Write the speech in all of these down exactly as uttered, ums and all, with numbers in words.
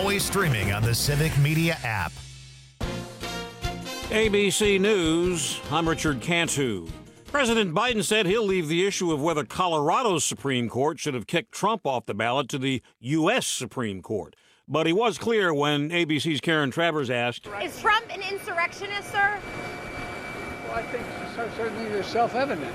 always streaming on the Civic Media app. A B C News, I'm Richard Cantu. President Biden said he'll leave the issue of whether Colorado's Supreme Court should have kicked Trump off the ballot to the U S Supreme Court. But he was clear when A B C's Karen Travers asked, is Trump an insurrectionist, sir? Well, I think certainly they're self-evident.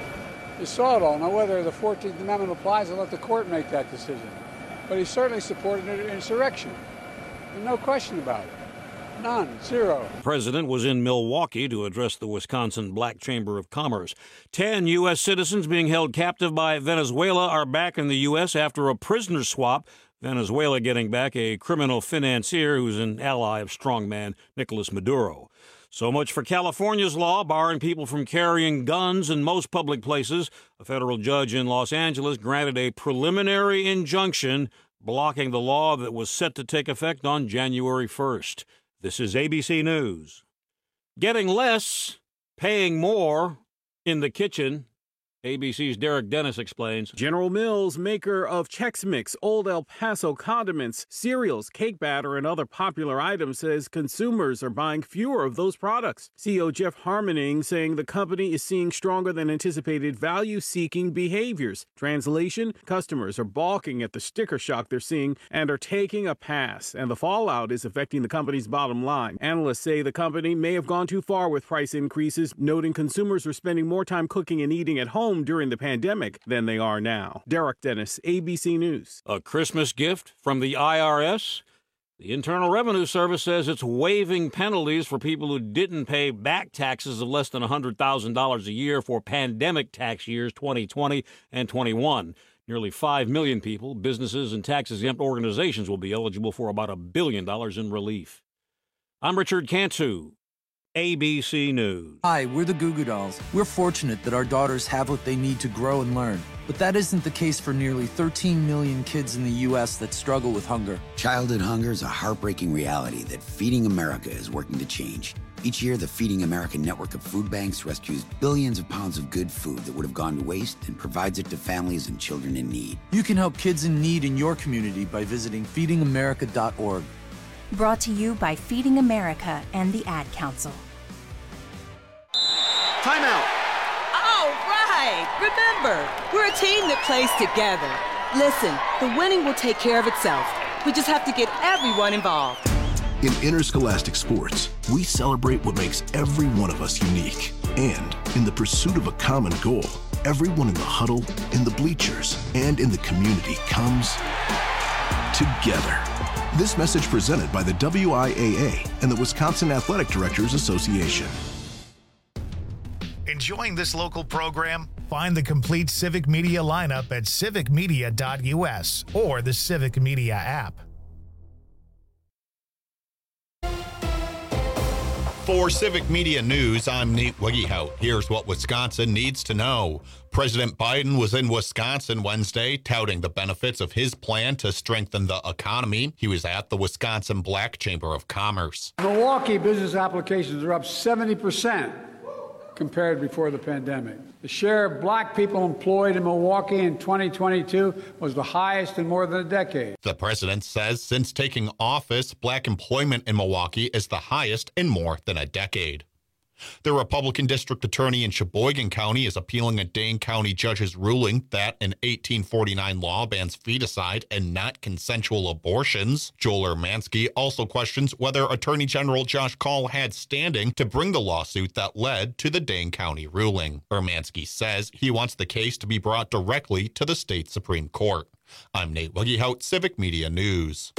You saw it all. Now, whether the fourteenth Amendment applies, I'll let the court make that decision. But he certainly supported an insurrection. There's no question about it. None. Zero. The president was in Milwaukee to address the Wisconsin Black Chamber of Commerce. Ten U S citizens being held captive by Venezuela are back in the U S after a prisoner swap. Venezuela getting back a criminal financier who's an ally of strongman Nicolas Maduro. So much for California's law barring people from carrying guns in most public places. A federal judge in Los Angeles granted a preliminary injunction blocking the law that was set to take effect on January first. This is A B C News. Getting less, paying more in the kitchen. A B C's Derek Dennis explains. General Mills, maker of Chex Mix, Old El Paso condiments, cereals, cake batter, and other popular items, says consumers are buying fewer of those products. C E O Jeff Harmening saying the company is seeing stronger than anticipated value-seeking behaviors. Translation, customers are balking at the sticker shock they're seeing and are taking a pass, and the fallout is affecting the company's bottom line. Analysts say the company may have gone too far with price increases, noting consumers are spending more time cooking and eating at home during the pandemic than they are now. Derek Dennis, A B C News. A Christmas gift from the I R S? The Internal Revenue Service says it's waiving penalties for people who didn't pay back taxes of less than one hundred thousand dollars a year for pandemic tax years twenty twenty and twenty-one. Nearly five million people, businesses, and tax-exempt organizations will be eligible for about a billion dollars in relief. I'm Richard Cantu. A B C News. Hi, we're the Goo Goo Dolls. We're fortunate that our daughters have what they need to grow and learn. But that isn't the case for nearly thirteen million kids in the U S that struggle with hunger. Childhood hunger is a heartbreaking reality that Feeding America is working to change. Each year, the Feeding America network of food banks rescues billions of pounds of good food that would have gone to waste and provides it to families and children in need. You can help kids in need in your community by visiting feeding america dot org. Brought to you by Feeding America and the Ad Council. Timeout. All right. Remember, we're a team that plays together. Listen, the winning will take care of itself. We just have to get everyone involved. In interscholastic sports, we celebrate what makes every one of us unique. And in the pursuit of a common goal, everyone in the huddle, in the bleachers, and in the community comes together. This message presented by the W I A A and the Wisconsin Athletic Directors Association. Enjoying this local program? Find the complete Civic Media lineup at civic media dot U S or the Civic Media app. For Civic Media News, I'm Nate Wiggyhout. Here's what Wisconsin needs to know. President Biden was in Wisconsin Wednesday touting the benefits of his plan to strengthen the economy. He was at the Wisconsin Black Chamber of Commerce. Milwaukee business applications are up seventy percent compared before the pandemic. The share of black people employed in Milwaukee in twenty twenty-two was the highest in more than a decade. The president says since taking office, black employment in Milwaukee is the highest in more than a decade. The Republican district attorney in Sheboygan County is appealing a Dane County judge's ruling that an eighteen forty-nine law bans feticide and not consensual abortions. Joel Urmanski also questions whether Attorney General Josh Kaul had standing to bring the lawsuit that led to the Dane County ruling. Urmanski says he wants the case to be brought directly to the state Supreme Court. I'm Nate Wiggyhout, Civic Media News.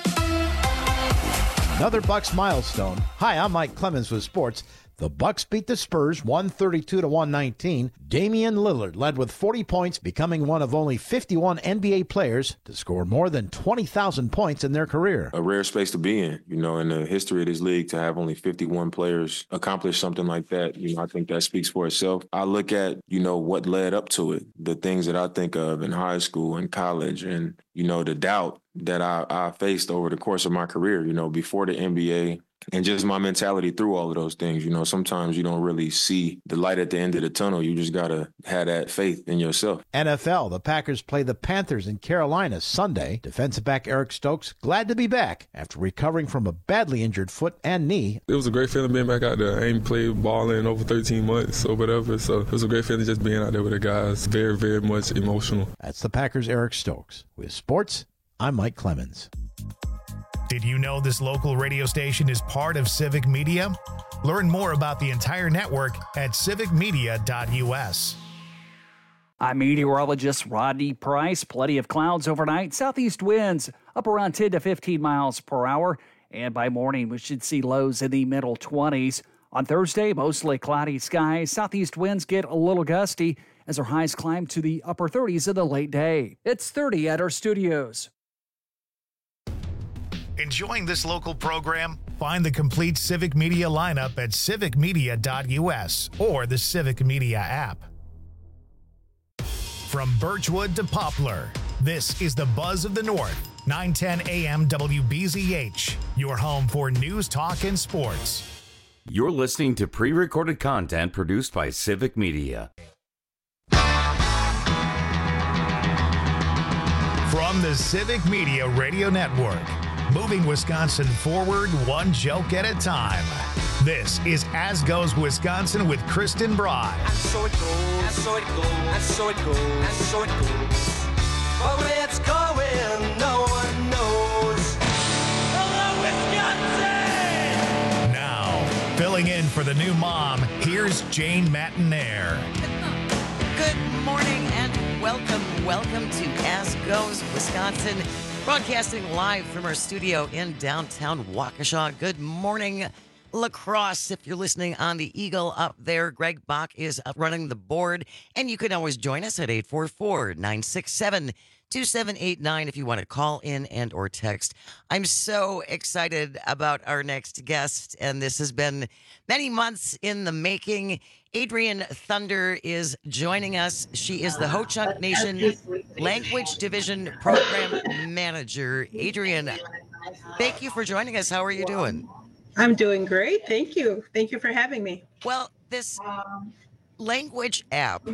Another Bucks milestone. Hi, I'm Mike Clemens with sports. The Bucks beat the Spurs one thirty-two to one nineteen. Damian Lillard led with forty points, becoming one of only fifty-one N B A players to score more than twenty thousand points in their career. A rare space to be in, you know, in the history of this league, to have only fifty-one players accomplish something like that. You know, I think that speaks for itself. I look at, you know, what led up to it, the things that I think of in high school and college, and, you know, the doubt that I, I faced over the course of my career. You know, before the N B A and just my mentality through all of those things. You know, sometimes you don't really see the light at the end of the tunnel. You just got to have that faith in yourself. N F L, the Packers play the Panthers in Carolina Sunday. Defensive back Eric Stokes glad to be back after recovering from a badly injured foot and knee. It was a great feeling being back out there. I ain't played ball in over thirteen months or whatever, so it was a great feeling just being out there with the guys. Very, very much emotional. That's the Packers' Eric Stokes. With sports, I'm Mike Clemens. Did you know this local radio station is part of Civic Media? Learn more about the entire network at civic media dot u s. I'm meteorologist Rodney Price. Plenty of clouds overnight. Southeast winds up around ten to fifteen miles per hour. And by morning, we should see lows in the middle twenties. On Thursday, mostly cloudy skies. Southeast winds get a little gusty as our highs climb to the upper thirties in the late day. It's thirty at our studios. Enjoying this local program? Find the complete Civic Media lineup at civic media dot u s or the Civic Media app. From Birchwood to Poplar, this is the Buzz of the North, nine ten a m W B Z H, your home for news, talk, and sports. You're listening to pre-recorded content produced by Civic Media. From the Civic Media Radio Network, moving Wisconsin forward one joke at a time. This is As Goes Wisconsin with Kristen Bry. And so it goes, and so it goes, and so it goes, and so it goes. But where it's going, no one knows. Hello, Wisconsin! Now, filling in for the new mom, here's Jane Matinaire. Good morning and welcome, welcome to As Goes Wisconsin. Broadcasting live from our studio in downtown Waukesha. Good morning, La Crosse. If you're listening on the Eagle up there, Greg Bach is up running the board. And you can always join us at eight four four, nine six seven, two seven eight nine if you want to call in and or text. I'm so excited about our next guest, and this has been many months in the making. Adrienne Thunder is joining us. She is the Ho-Chunk Nation Language Division Program Manager. Adrienne, thank you for joining us. How are you doing? I'm doing great. Thank you. Thank you for having me. Well, this language app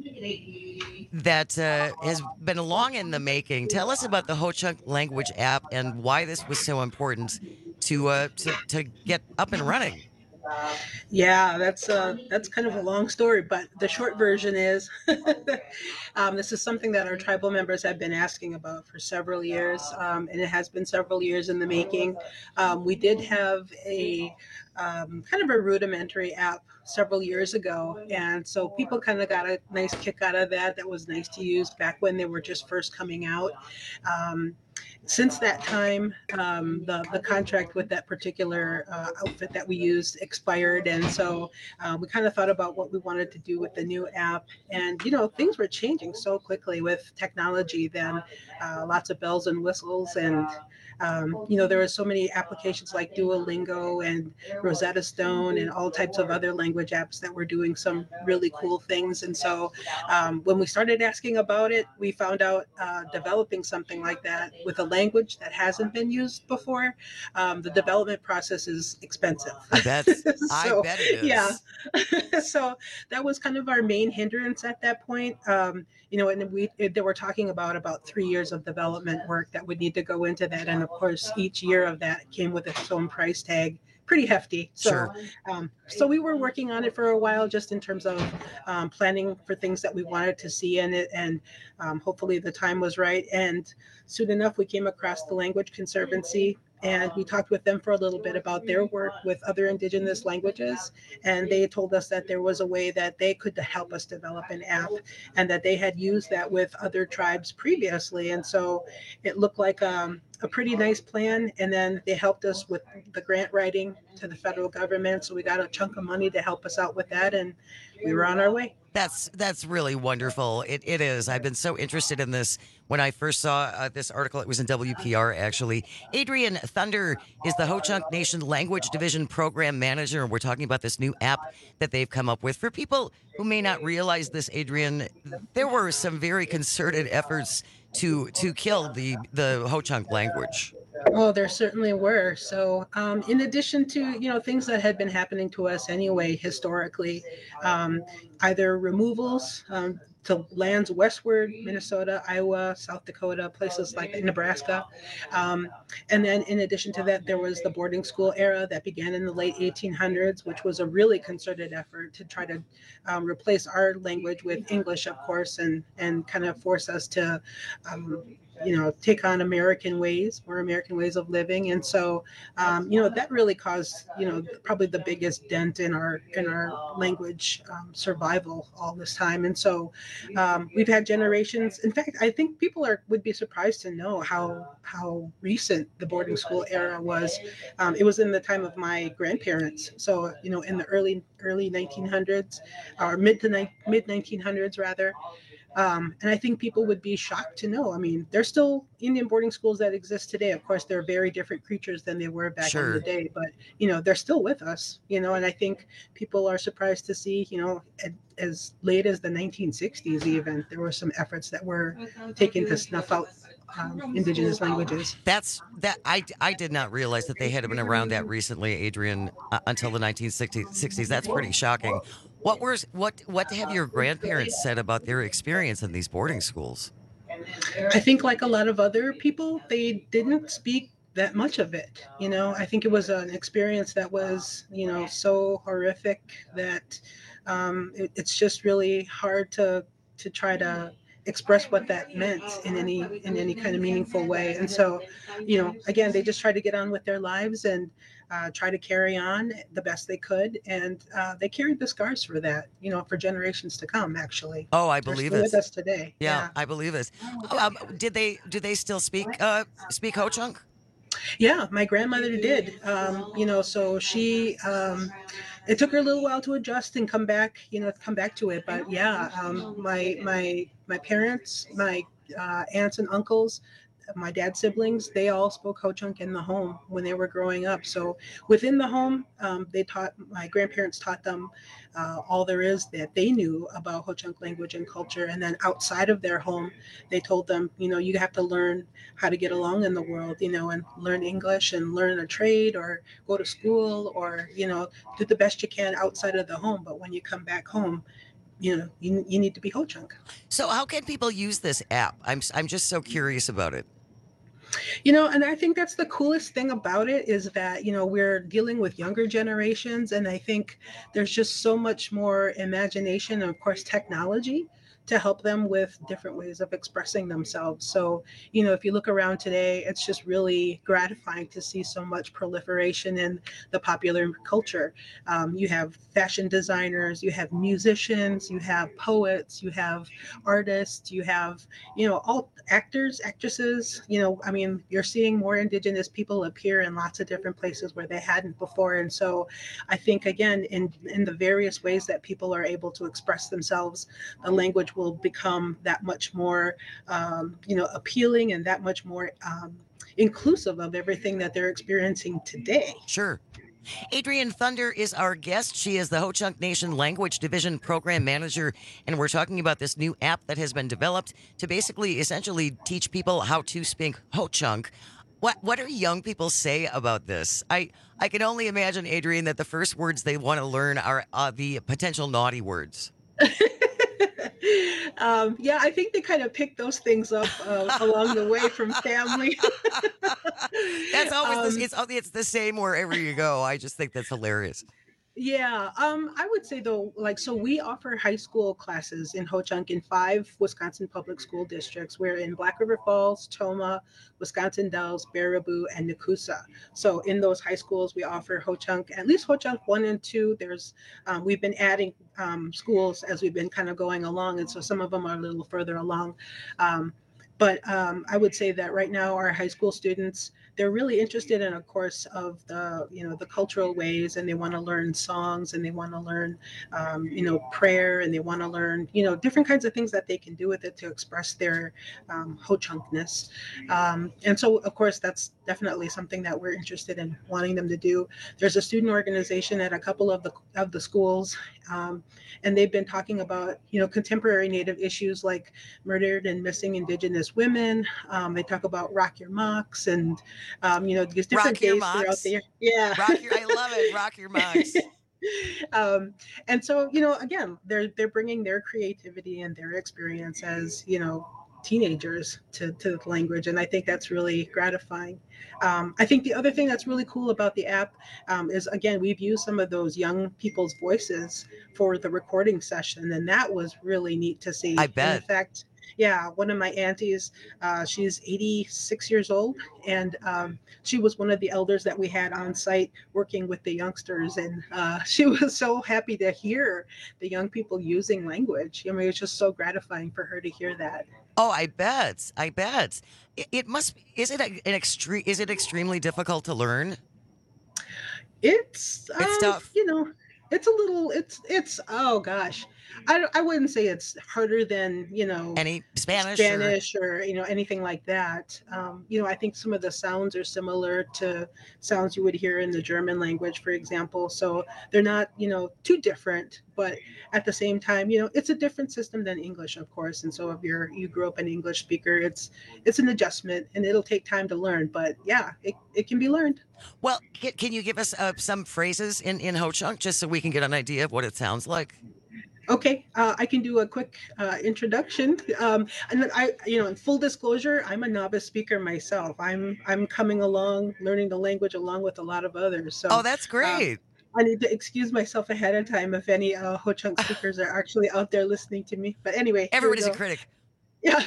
that uh, has been long in the making. Tell us about the Ho-Chunk language app and why this was so important to uh, to, to get up and running. Yeah, that's uh, that's kind of a long story, but the short version is um, this is something that our tribal members have been asking about for several years, um, and it has been several years in the making. Um, we did have a um, kind of a rudimentary app several years ago, and so people kind of got a nice kick out of that. That was nice to use back when they were just first coming out. Um, Since that time, um, the, the contract with that particular uh, outfit that we used expired. And so uh, we kind of thought about what we wanted to do with the new app. And, you know, things were changing so quickly with technology then, uh, lots of bells and whistles. And, um, you know, there were so many applications like Duolingo and Rosetta Stone and all types of other language apps that were doing some really cool things. And so um, when we started asking about it, we found out uh, developing something like that with a language that hasn't been used before, um, the development process is expensive. I bet. so, I bet it is. Yeah. So that was kind of our main hindrance at that point. Um, you know, and we they were talking about about three years of development work that would need to go into that. And of course, each year of that came with its own price tag. Pretty hefty. So, Sure. um, so we were working on it for a while, just in terms of um, planning for things that we wanted to see in it, and um, hopefully the time was right. And soon enough, we came across the Language Conservancy, and we talked with them for a little bit about their work with other Indigenous languages, and they told us that there was a way that they could help us develop an app, and that they had used that with other tribes previously. And so it looked like um, a pretty nice plan. And then they helped us with the grant writing to the federal government. So we got a chunk of money to help us out with that, and we were on our way. That's that's really wonderful. It it is. I've been so interested in this when I first saw uh, this article. It was in W P R, actually. Adrienne Thunder is the Ho-Chunk Nation Language Division Program Manager. We're talking about this new app that they've come up with. For people who may not realize this, Adrienne, there were some very concerted efforts to to kill the the Ho-Chunk language. Oh, there certainly were. So, um, in addition to, you know, things that had been happening to us anyway historically, um, either removals um, to lands westward, Minnesota, Iowa, South Dakota, places like Nebraska. Um, and then in addition to that, there was the boarding school era that began in the late eighteen hundreds, which was a really concerted effort to try to um, replace our language with English, of course, and, and kind of force us to um, you know, take on American ways, more American ways of living. And so, um, you know, that really caused, you know, probably the biggest dent in our in our language um, survival all this time. And so um, we've had generations. In fact, I think people are would be surprised to know how how recent the boarding school era was. Um, it was in the time of my grandparents. So, you know, in the early early nineteen hundreds or mid to ni- mid nineteen hundreds rather. Um, and I think people would be shocked to know. I mean, there's still Indian boarding schools that exist today. Of course, they're very different creatures than they were back Sure. in the day, but, you know, they're still with us, you know, and I think people are surprised to see, you know, at, as late as the nineteen sixties, even, there were some efforts that were taken to snuff out um, indigenous languages. That's that I, I did not realize that they had been around that recently, Adrian, uh, until the nineteen sixties. That's pretty shocking. What were what what have your grandparents said about their experience in these boarding schools? I think like a lot of other people, they didn't speak that much of it. You know, I think it was an experience that was, you know, so horrific that um, it, it's just really hard to to try to express what that meant in any in any kind of meaningful way. And so, you know, again, they just try to get on with their lives and uh, try to carry on the best they could. And uh, they carried the scars for that, you know, for generations to come, actually. Oh, I They're believe still it. with us today. Yeah, Yeah. I believe it. Um, did they do they still speak uh, speak Ho-Chunk? Yeah, my grandmother did. Um, you know, so she, um, it took her a little while to adjust and come back, you know, come back to it. But yeah, um, my my my parents, my uh, aunts and uncles, my dad's siblings, they all spoke Ho-Chunk in the home when they were growing up. So within the home, um, they taught, my grandparents taught them uh, all there is that they knew about Ho-Chunk language and culture. And then outside of their home, they told them, you know, you have to learn how to get along in the world, you know, and learn English and learn a trade or go to school or, you know, do the best you can outside of the home. But when you come back home, you know, you, you need to be Ho-Chunk. So how can people use this app? I'm I'm just so curious about it. You know, and I think that's the coolest thing about it is that, you know, we're dealing with younger generations. And I think there's just so much more imagination and, of course, technology to help them with different ways of expressing themselves. So, you know, if you look around today, it's just really gratifying to see so much proliferation in the popular culture. Um, you have fashion designers, you have musicians, you have poets, you have artists, you have, you know, all actors, actresses, you know, I mean, you're seeing more Indigenous people appear in lots of different places where they hadn't before. And so I think, again, in, in the various ways that people are able to express themselves, the language will become that much more, um, you know, appealing and that much more um, inclusive of everything that they're experiencing today. Sure. Adrian Thunder is our guest. She is the Ho-Chunk Nation Language Division Program Manager, and we're talking about this new app that has been developed to basically, essentially teach people how to speak Ho-Chunk. What what do young people say about this? I, I can only imagine, Adrian, that the first words they want to learn are uh, the potential naughty words. um, yeah, I think they kind of pick those things up uh, along the way from family. That's always Um, the, it's it's the same wherever you go. I just think that's hilarious. Yeah, um, I would say though, like, so we offer high school classes in Ho-Chunk in five Wisconsin public school districts. We're in Black River Falls, Tomah, Wisconsin Dells, Baraboo, and Nakusa. So in those high schools, we offer Ho-Chunk, at least Ho-Chunk one and two. There's, um, we've been adding um, schools as we've been kind of going along, and so some of them are a little further along. Um, But um, I would say that right now our high school students, they're really interested in a course of the, you know, the cultural ways, and they want to learn songs, and they want to learn, um, you know, prayer, and they want to learn, you know, different kinds of things that they can do with it to express their um, Ho-Chunkness. Um, and so, of course, that's definitely something that we're interested in wanting them to do. There's a student organization at a couple of the of the schools, um, and they've been talking about, you know, contemporary Native issues like murdered and missing Indigenous Indigenous women. Um, they talk about rock your mocks and, um, you know, there's different Rock your days throughout mocks. the year. Yeah. Rock your, I love it. Rock your mocks. um, and so, you know, again, they're they're bringing their creativity and their experience as, you know, teenagers to, to the language. And I think that's really gratifying. Um, I think the other thing that's really cool about the app um, is, again, we've used some of those young people's voices for the recording session. And that was really neat to see. I bet. In fact, yeah, one of my aunties, uh, she's eighty-six years old, and um, she was one of the elders that we had on site working with the youngsters. And uh, she was so happy to hear the young people using language. I mean, it's just so gratifying for her to hear that. Oh, I bet. I bet. It, it must be, is it an extreme, is it extremely difficult to learn? It's, It's um, tough. you know, it's a little, it's, it's, oh gosh. I, don't- I wouldn't say it's harder than, you know, Any Spanish? or- Spanish or, you know, anything like that. Um, you know, I think some of the sounds are similar to sounds you would hear in the German language, for example. So they're not, you know, too different, but at the same time, you know, it's a different system than English, of course. And so if you're, you grew up an English speaker, it's, it's an adjustment and it'll take time to learn, but yeah, it, it can be learned. Well, can, can you give us uh, some phrases in, in Ho Chunk just so we can get an idea of what it sounds like? Okay, uh, I can do a quick uh, introduction. Um, and then I, you know, in full disclosure, I'm a novice speaker myself. I'm I'm coming along, learning the language along with a lot of others. So, Oh, that's great. uh, I need to excuse myself ahead of time if any uh, Ho Chunk speakers are actually out there listening to me. But anyway, here we Everybody's a go. critic. Yeah.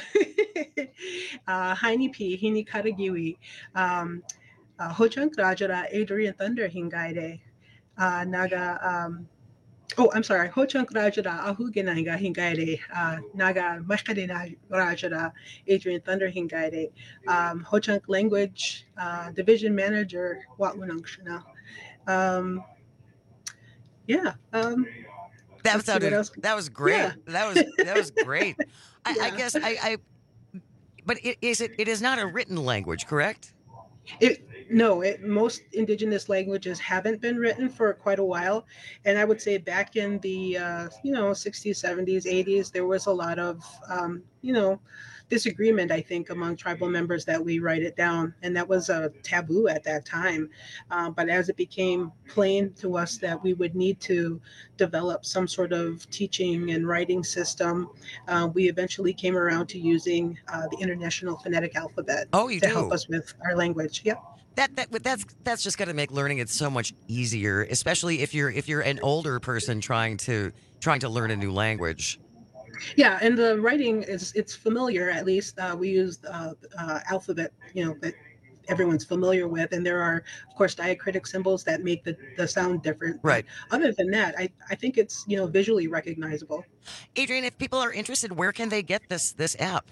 uh, Haini P, Hini Karagiwi, um, uh, Ho Chunk Rajara, Adrian Thunder Hingaide, uh, Naga. Um, Oh, I'm sorry. Ho Chunk Rajara, Ahugenanga Hingaide, uh, Naga Mashkadena Rajara, Adrian Thunder Hingaide, um, Ho Chunk Language uh, Division Manager, Watwunangshana. Um, yeah. Um, That let's see what sounded, else. that was great. Yeah. That was, that was great. I, I Yeah. guess I, I but it is it, it is not a written language, correct? It, no, it, most indigenous languages haven't been written for quite a while. And I would say back in the, uh, you know, sixties, seventies, eighties, there was a lot of, um, you know, disagreement, I think, among tribal members that we write it down. And that was a taboo at that time. Uh, but as it became plain to us that we would need to develop some sort of teaching and writing system, uh, we eventually came around to using uh, the International Phonetic Alphabet Oh, you to do? help us with our language. Yep. That that that's that's just going to make learning it so much easier, especially if you're if you're an older person trying to trying to learn a new language. Yeah, and the writing is it's familiar. At least uh, we use uh, uh, alphabet, you know, that everyone's familiar with, and there are, of course, diacritic symbols that make the, the sound different. But Right. other than that, I, I think it's, you know, visually recognizable. Adrian, if people are interested, where can they get this this app?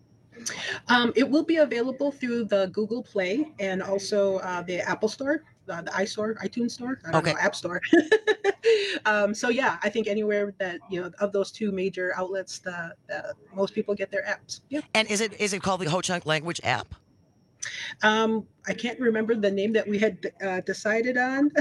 Um, it will be available through the Google Play and also uh, the Apple Store, uh, the iStore, iTunes Store, I don't Okay. know, App Store. um, so yeah, I think anywhere that, you know, of those two major outlets, the, the most people get their apps. Yeah. And is it is it called the Ho Chunk Language app? Um, I can't remember the name that we had uh, decided on.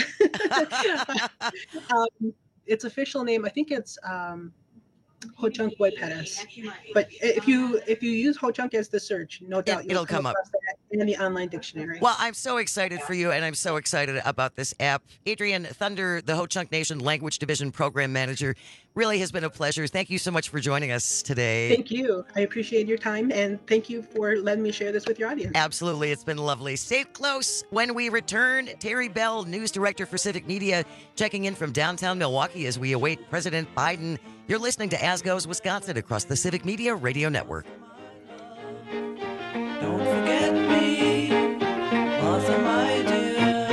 um, its official name, I think it's um, Ho Chunk Waiperes. But if you if you use Ho Chunk as the search, no doubt you'll it'll come up. across that in the online dictionary. Well, I'm so excited for you, and I'm so excited about this app. Adrian Thunder, the Ho Chunk Nation Language Division Program Manager, really has been a pleasure. Thank you so much for joining us today. Thank you. I appreciate your time, and thank you for letting me share this with your audience. Absolutely. It's been lovely. Stay close. When we return, Terry Bell, News Director for Civic Media, checking in from downtown Milwaukee as we await President Biden. You're listening to As Goes Wisconsin across the Civic Media Radio Network. Don't forget me, Martha, my dear.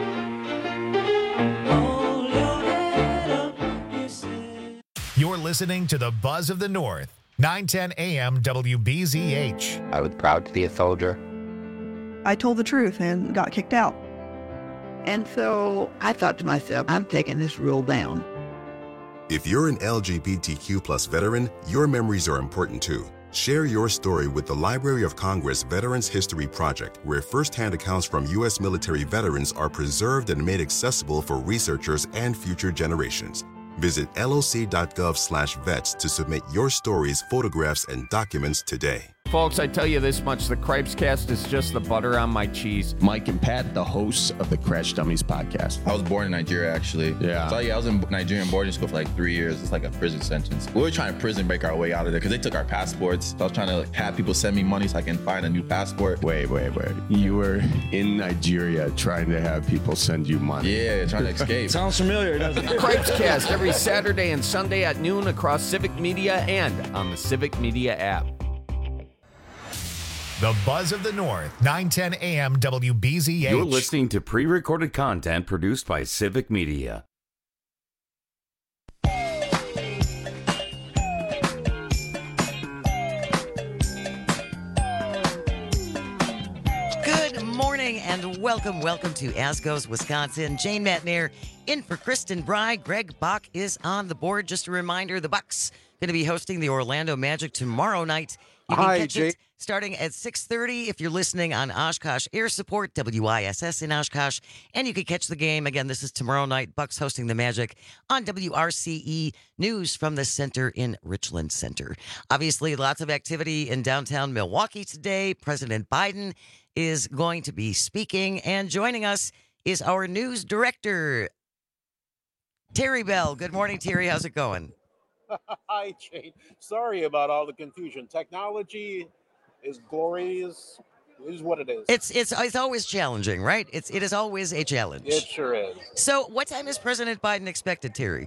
Hold your head up, you say. You're listening to the Buzz of the North, nine ten A M W B Z H. I was proud to be a soldier. I told the truth and got kicked out. And so I thought to myself, I'm taking this rule down. If you're an L G B T Q plus veteran, your memories are important too. Share your story with the Library of Congress Veterans History Project, where firsthand accounts from U S military veterans are preserved and made accessible for researchers and future generations. Visit L O C dot gov slash vets to submit your stories, photographs, and documents today. Folks, I tell you this much, the Cripes Cast is just the butter on my cheese. Mike and Pat, the hosts of the Crash Dummies podcast. I was born in Nigeria, actually. Yeah. So, yeah, I was in Nigerian boarding school for like three years. It's like a prison sentence. We were trying to prison break our way out of there because they took our passports. So I was trying to like, have people send me money so I can find a new passport. Wait, wait, wait. You were in Nigeria trying to have people send you money. Yeah, trying to escape. Sounds familiar, doesn't it? Cripes Cast every Saturday and Sunday at noon across Civic Media and on the Civic Media app. The Buzz of the North, nine ten A M W B Z H. You're listening to pre-recorded content produced by Civic Media. Good morning and welcome, welcome to As Goes Wisconsin. Jane Matnier in for Kristen Bry. Greg Bach is on the board. Just a reminder, the Bucks going to be hosting the Orlando Magic tomorrow night. You can Hi, catch Jane. it starting at six thirty if you're listening on Oshkosh Air Support, W I S S in Oshkosh. And you can catch the game. Again, this is tomorrow night. Bucks hosting the Magic on W R C E News from the center in Richland Center. Obviously, lots of activity in downtown Milwaukee today. President Biden is going to be speaking. And joining us is our news director, Terry Bell. Good morning, Terry. How's it going? Hi, Jane. Sorry about all the confusion. Technology is glorious. It is what it is. It's it's it's always challenging, right? It's it is always a challenge. It sure is. So, what time is President Biden expected, Terry?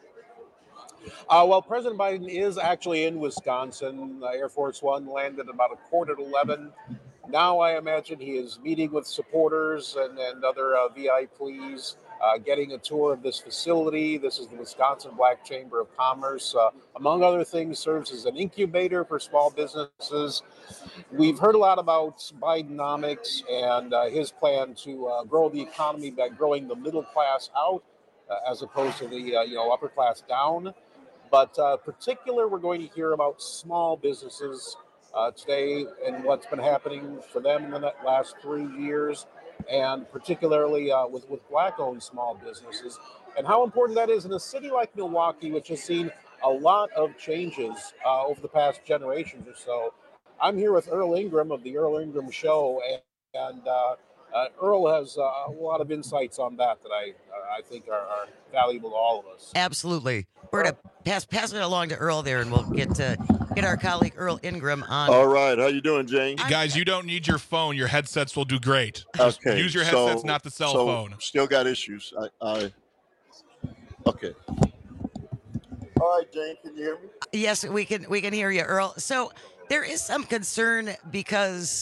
Uh, well, President Biden is actually in Wisconsin. Uh, Air Force One landed about a quarter to eleven. Now, I imagine he is meeting with supporters and, and other uh, V I Ps, uh, getting a tour of this facility. This is the Wisconsin Black Chamber of Commerce. Uh, among other things, serves as an incubator for small businesses. We've heard a lot about Bidenomics and uh, his plan to uh, grow the economy by growing the middle class out, uh, as opposed to the uh, you know upper class down. But uh, particular, we're going to hear about small businesses uh, today and what's been happening for them in the last three years, and particularly uh, with, with Black-owned small businesses, and how important that is in a city like Milwaukee, which has seen a lot of changes uh, over the past generations or so. I'm here with Earl Ingram of the Earl Ingram Show, and, and uh, uh, Earl has uh, a lot of insights on that that I uh, I think are, are valuable to all of us. Absolutely. We're going to pass pass it along to Earl there, and we'll get to get our colleague Earl Ingram on. All right. How you doing, Jane? Guys, you don't need your phone. Your headsets will do great. Okay. Use your so- headsets, not the cell so phone. Still got issues. I, I okay. All right, Jane, can you hear me? Yes, we can we can hear you, Earl. So there is some concern because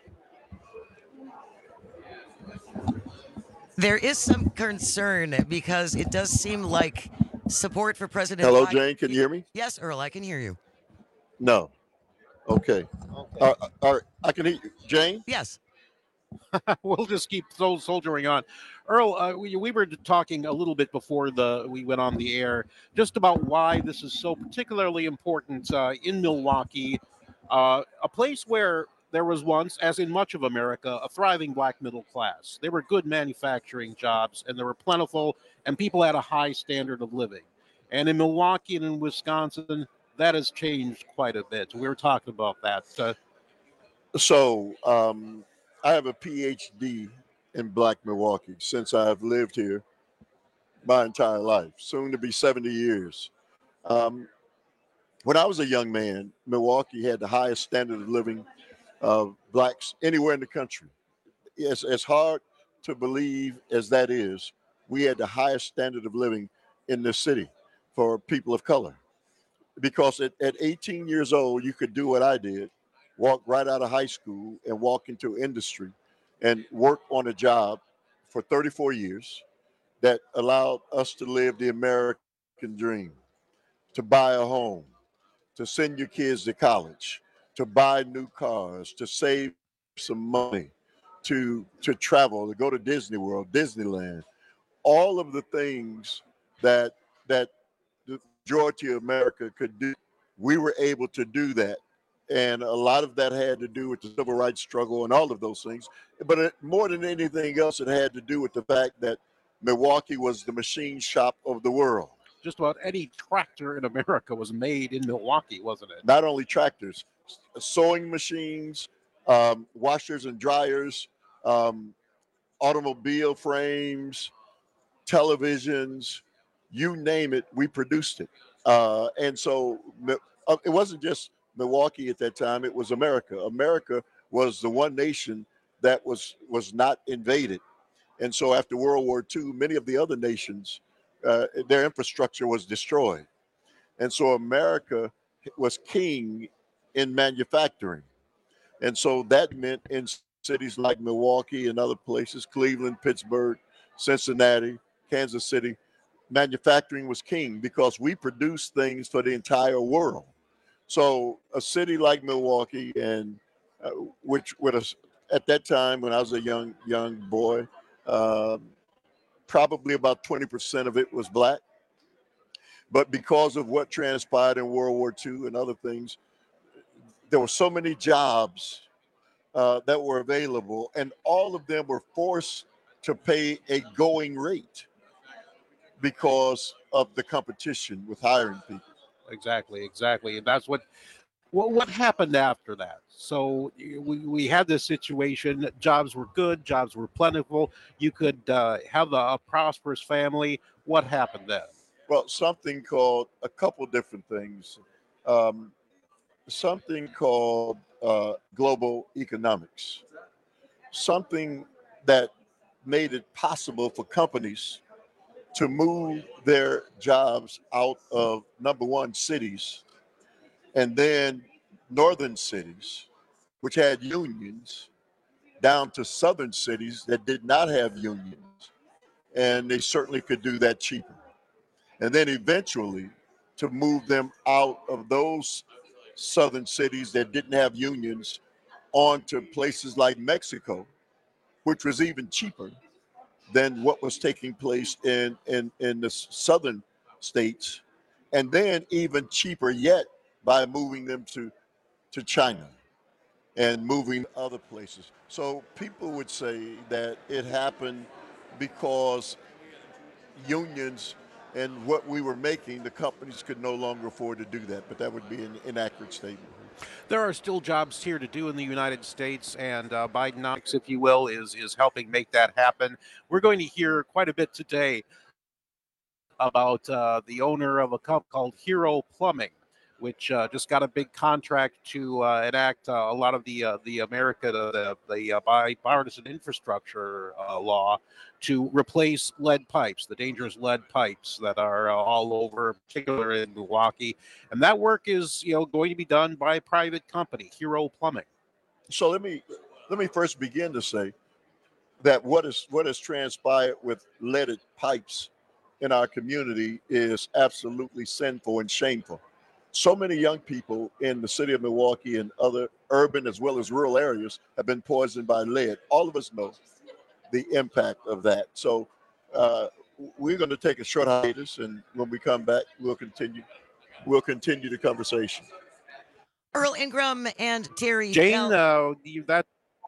there is some concern because it does seem like support for President Hello, Biden. Jane, can you hear me? Yes, Earl, I can hear you. No. Okay. Uh, all right. I can hear you. Jane? Yes. We'll just keep sol- soldiering on. Earl, uh, we, we were talking a little bit before the we went on the air just about why this is so particularly important uh, in Milwaukee, uh, a place where there was once, as in much of America, a thriving black middle class. There were good manufacturing jobs, and they were plentiful, and people had a high standard of living. And in Milwaukee and in Wisconsin, that has changed quite a bit. We were talking about that. Uh, So, um, I have a P H D in Black Milwaukee since I've lived here my entire life, soon to be seventy years. Um, when I was a young man, Milwaukee had the highest standard of living of blacks anywhere in the country. As, as hard to believe as that is, we had the highest standard of living in this city for people of color. Because at, at eighteen years old, you could do what I did, walk right out of high school and walk into industry and work on a job for thirty-four years that allowed us to live the American dream, to buy a home, to send your kids to college, to buy new cars, to save some money, to, to travel, to go to Disney World, Disneyland, all of the things that, that the majority of America could do. We were able to do that. And a lot of that had to do with the civil rights struggle and all of those things. But it, more than anything else, it had to do with the fact that Milwaukee was the machine shop of the world. just about any tractor in America was made in Milwaukee, wasn't it? Not only tractors, sewing machines, um, washers and dryers, um, automobile frames, televisions, you name it, we produced it. Uh, and so uh, it wasn't just Milwaukee at that time, it was America. America was the one nation that was was not invaded. And so after World War Two, many of the other nations, uh, their infrastructure was destroyed. And so America was king in manufacturing. And so that meant in cities like Milwaukee and other places, Cleveland, Pittsburgh, Cincinnati, Kansas City, manufacturing was king because we produced things for the entire world. So a city like Milwaukee, and uh, which with us at that time when I was a young young boy, uh, probably about twenty percent of it was black. But because of what transpired in World War Two and other things, there were so many jobs uh, that were available, and all of them were forced to pay a going rate because of the competition with hiring people. Exactly, exactly. And that's what what, what happened after that. So we, we had this situation. Jobs were good. Jobs were plentiful. You could uh, have a, a prosperous family. What happened then? Well, something called a couple different things. Um, something called uh, global economics. Something that made it possible for companies to move their jobs out of, number one, cities, and then northern cities, which had unions, down to southern cities that did not have unions. And they certainly could do that cheaper. And then eventually to move them out of those southern cities that didn't have unions onto places like Mexico, which was even cheaper than what was taking place in, in, in the southern states, and then even cheaper yet by moving them to, to China and moving other places. So people would say that it happened because unions and what we were making, the companies could no longer afford to do that, but that would be an inaccurate statement. There are still jobs here to do in the United States, and uh, Bidenomics, if you will, is, is helping make that happen. We're going to hear quite a bit today about uh, the owner of a company called Hero Plumbing, which uh, just got a big contract to uh, enact uh, a lot of the uh, the America the the uh, bipartisan infrastructure uh, law to replace lead pipes, the dangerous lead pipes that are uh, all over, particularly in Milwaukee, and that work is you know going to be done by a private company, Hero Plumbing. So let me let me first begin to say that what is what has transpired with leaded pipes in our community is absolutely sinful and shameful. So many young people in the city of Milwaukee and other urban as well as rural areas have been poisoned by lead. All of us know the impact of that. So uh, we're going to take a short hiatus, and when we come back, we'll continue. We'll continue the conversation. Earl Ingram and Terry Jane, Bell. uh, you, that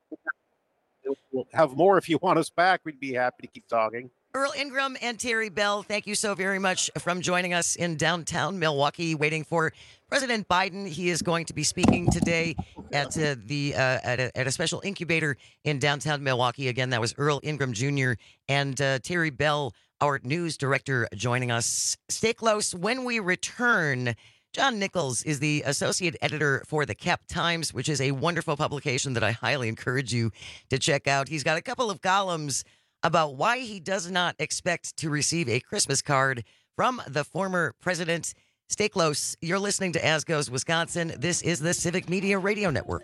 we'll have more if you want us back. We'd be happy to keep talking. Earl Ingram and Terry Bell, thank you so very much from joining us in downtown Milwaukee, waiting for President Biden. He is going to be speaking today at uh, the uh, at, a, at a special incubator in downtown Milwaukee. Again, that was Earl Ingram Junior and uh, Terry Bell, our news director, joining us. Stay close. When we return, John Nichols is the associate editor for the Cap Times, which is a wonderful publication that I highly encourage you to check out. He's got a couple of columns about why he does not expect to receive a Christmas card from the former president. Stay close. You're listening to As Goes Wisconsin. This is the Civic Media Radio Network.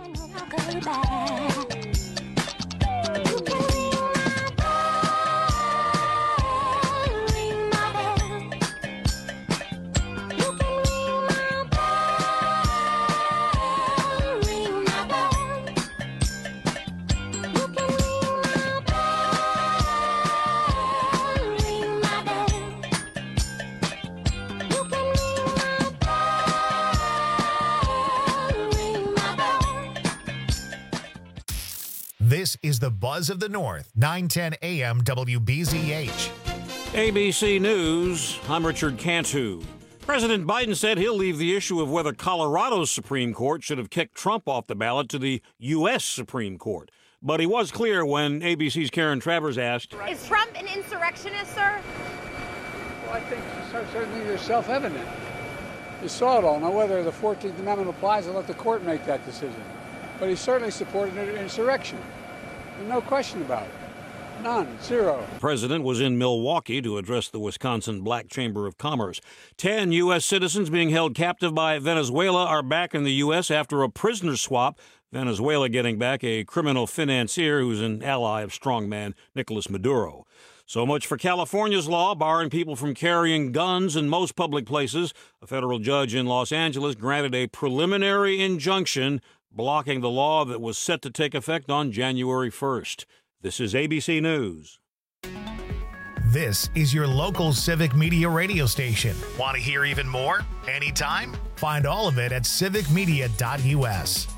This is the Buzz of the North, nine ten A M W B Z H. A B C News, I'm Richard Cantu. President Biden said he'll leave the issue of whether Colorado's Supreme Court should have kicked Trump off the ballot to the U S Supreme Court. But he was clear when A B C's Karen Travers asked, Is Trump an insurrectionist, sir? Well, I think certainly they're self-evident. You saw it all. Now, whether the fourteenth Amendment applies, I'll let the court make that decision. But he certainly supported an insurrection. There's no question about it. None. Zero. The president was in Milwaukee to address the Wisconsin Black Chamber of Commerce. Ten U S citizens being held captive by Venezuela are back in the U S after a prisoner swap. Venezuela getting back a criminal financier who's an ally of strongman Nicolas Maduro. So much for California's law barring people from carrying guns in most public places. A federal judge in Los Angeles granted a preliminary injunction blocking the law that was set to take effect on January first. This is A B C News. This is your local Civic Media radio station. Want to hear even more? Anytime? Find all of it at civic media dot U S.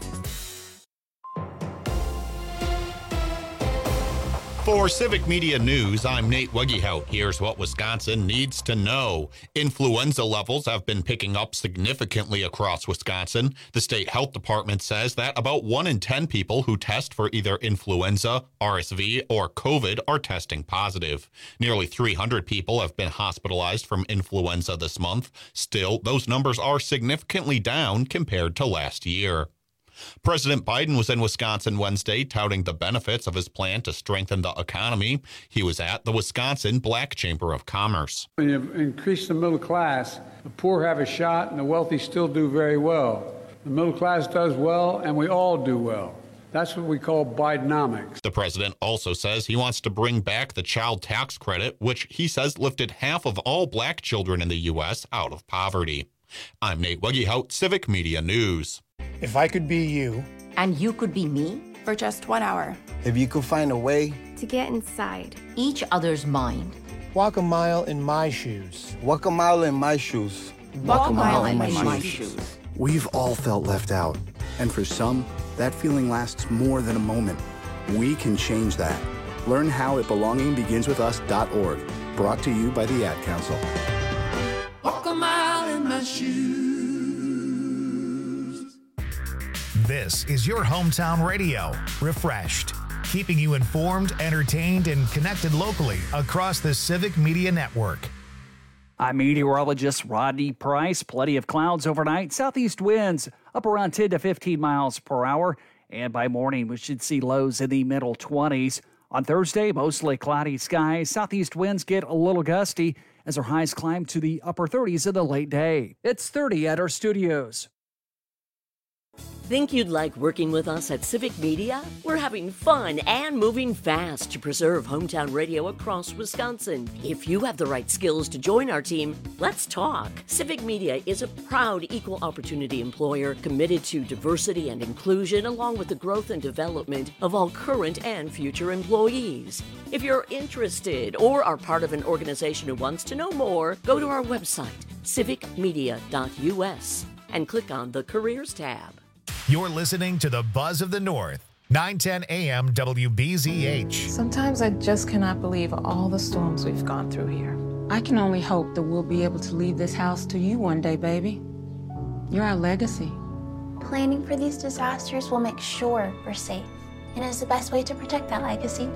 For Civic Media News, I'm Nate Wegehout. Here's what Wisconsin needs to know. Influenza levels have been picking up significantly across Wisconsin. The state health department says that about one in ten people who test for either influenza, R S V, or COVID are testing positive. Nearly three hundred people have been hospitalized from influenza this month. Still, those numbers are significantly down compared to last year. President Biden was in Wisconsin Wednesday touting the benefits of his plan to strengthen the economy. He was at the Wisconsin Black Chamber of Commerce. When you increase the middle class, the poor have a shot and the wealthy still do very well. The middle class does well and we all do well. That's what we call Bidenomics. The president also says he wants to bring back the child tax credit, which he says lifted half of all black children in the U S out of poverty. I'm Nate Wegehout, Civic Media News. If I could be you. And you could be me. For just one hour. If you could find a way. To get inside each other's mind. Walk a mile in my shoes. Walk a mile in my shoes. Walk, Walk a mile, mile in, in my, my shoes. shoes. We've all felt left out. And for some, that feeling lasts more than a moment. We can change that. Learn how at belonging begins with us dot org. Brought to you by the Ad Council. Walk a mile in my shoes. This is your hometown radio, refreshed, keeping you informed, entertained, and connected locally across the Civic Media Network. I'm meteorologist Rodney Price. Plenty of clouds overnight. Southeast winds up around ten to fifteen miles per hour. And by morning, we should see lows in the middle twenties. On Thursday, mostly cloudy skies. Southeast winds get a little gusty as our highs climb to the upper thirties in the late day. It's thirty at our studios. Think you'd like working with us at Civic Media? We're having fun and moving fast to preserve hometown radio across Wisconsin. If you have the right skills to join our team, let's talk. Civic Media is a proud equal opportunity employer committed to diversity and inclusion along with the growth and development of all current and future employees. If you're interested or are part of an organization who wants to know more, go to our website, civic media dot U S, and click on the Careers tab. You're listening to the Buzz of the North, nine ten A M W B Z H. Sometimes I just cannot believe all the storms we've gone through here. I can only hope that we'll be able to leave this house to you one day, baby. You're our legacy. Planning for these disasters will make sure we're safe, and is the best way to protect that legacy.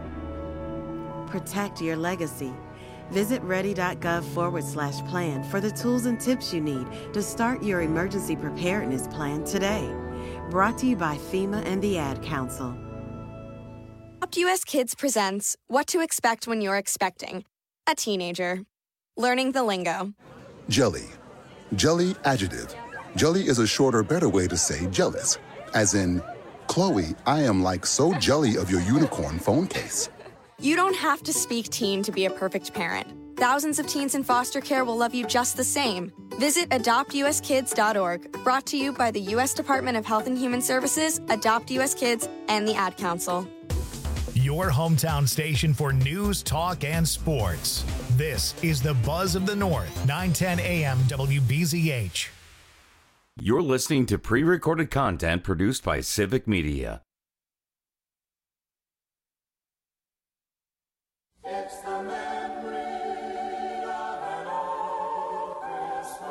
Protect your legacy. Visit ready.gov forward slash plan for the tools and tips you need to start your emergency preparedness plan today. Brought to you by FEMA and the Ad Council. Adopt U S Kids presents What to Expect When You're Expecting a Teenager. Learning the lingo. Jelly. Jelly adjective. Jelly is a shorter, better way to say jealous. As in, Chloe, I am like so jelly of your unicorn phone case. You don't have to speak teen to be a perfect parent. Thousands of teens in foster care will love you just the same. Visit adopt U S kids dot org. Brought to you by the U S Department of Health and Human Services, Adopt U S Kids, and the Ad Council. Your hometown station for news, talk, and sports. This is the Buzz of the North, nine ten A M W B Z H. You're listening to pre-recorded content produced by Civic Media. It's the memory of an old Christmas.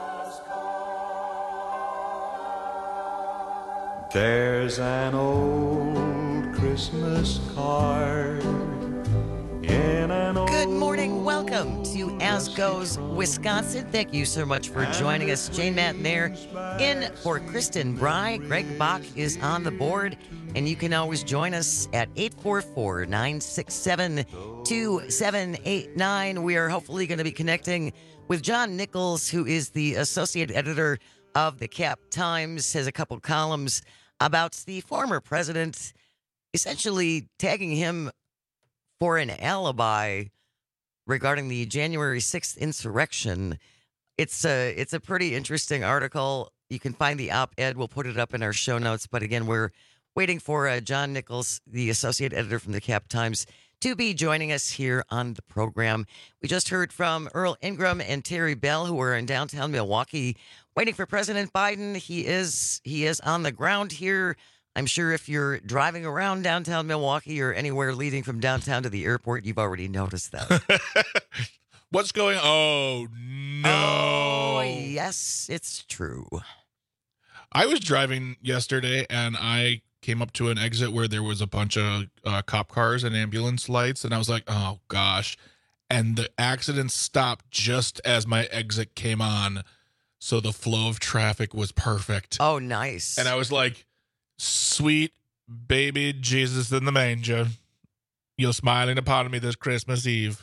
There's an old Christmas card in an old... Good morning. Welcome to As Goes Wisconsin. Thank you so much for joining us. Jane Matnair in for Kristen Bry. Greg Bach is on the board, and you can always join us at eight four four, nine six seven, two seven eight nine. We are hopefully going to be connecting with John Nichols, who is the associate editor of the Cap Times, has a couple columns about the former president, essentially tagging him for an alibi regarding the January sixth insurrection. It's a, it's a pretty interesting article. You can find the op-ed. We'll put it up in our show notes. But again, we're waiting for uh, John Nichols, the associate editor from the Cap Times, to be joining us here on the program. We just heard from Earl Ingram and Terry Bell, who are in downtown Milwaukee, waiting for President Biden. He is he is on the ground here. I'm sure if you're driving around downtown Milwaukee or anywhere leading from downtown to the airport, you've already noticed that. What's going on? Oh, no. Oh, yes, it's true. I was driving yesterday, and I came up to an exit where there was a bunch of uh, cop cars and ambulance lights, and I was like, oh, gosh. And the accident stopped just as my exit came on, so the flow of traffic was perfect. Oh, nice. And I was like, sweet baby Jesus in the manger, you're smiling upon me this Christmas Eve.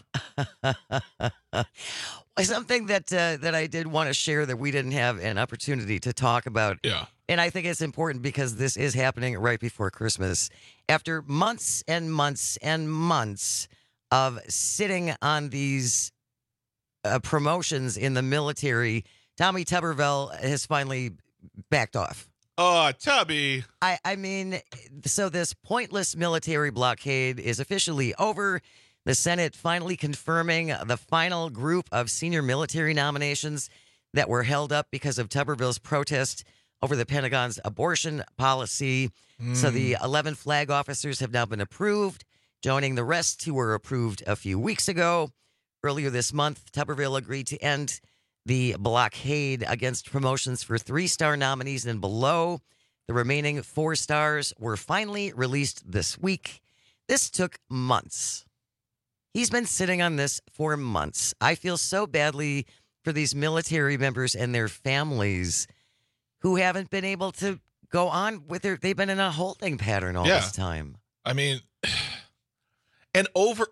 Something that uh, that I did want to share that we didn't have an opportunity to talk about. Yeah. And I think it's important because this is happening right before Christmas. After months and months and months of sitting on these uh, promotions in the military, Tommy Tuberville has finally backed off. Oh, Tubby. I, I mean, so this pointless military blockade is officially over. The Senate finally confirming the final group of senior military nominations that were held up because of Tuberville's protest over the Pentagon's abortion policy. Mm. So the eleven flag officers have now been approved, joining the rest who were approved a few weeks ago. Earlier this month, Tuberville agreed to end the blockade against promotions for three-star nominees and below. The remaining four stars were finally released this week. This took months. He's been sitting on this for months. I feel so badly for these military members and their families who haven't been able to go on with their, they've been in a holding pattern all yeah. this time. I mean, and over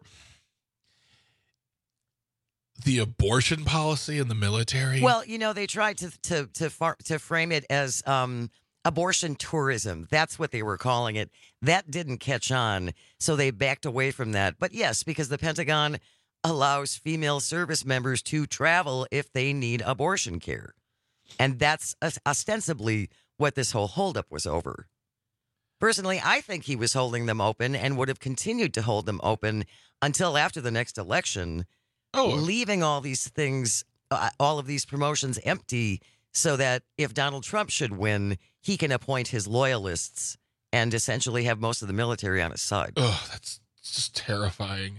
the abortion policy in the military. Well, you know, they tried to to to far, to frame it as um, abortion tourism. That's what they were calling it. That didn't catch on, so they backed away from that. But yes, because the Pentagon allows female service members to travel if they need abortion care. And that's ostensibly what this whole holdup was over. Personally, I think he was holding them open and would have continued to hold them open until after the next election. Oh, leaving all these things, uh, all of these promotions empty so that if Donald Trump should win, he can appoint his loyalists and essentially have most of the military on his side. Oh, that's just terrifying.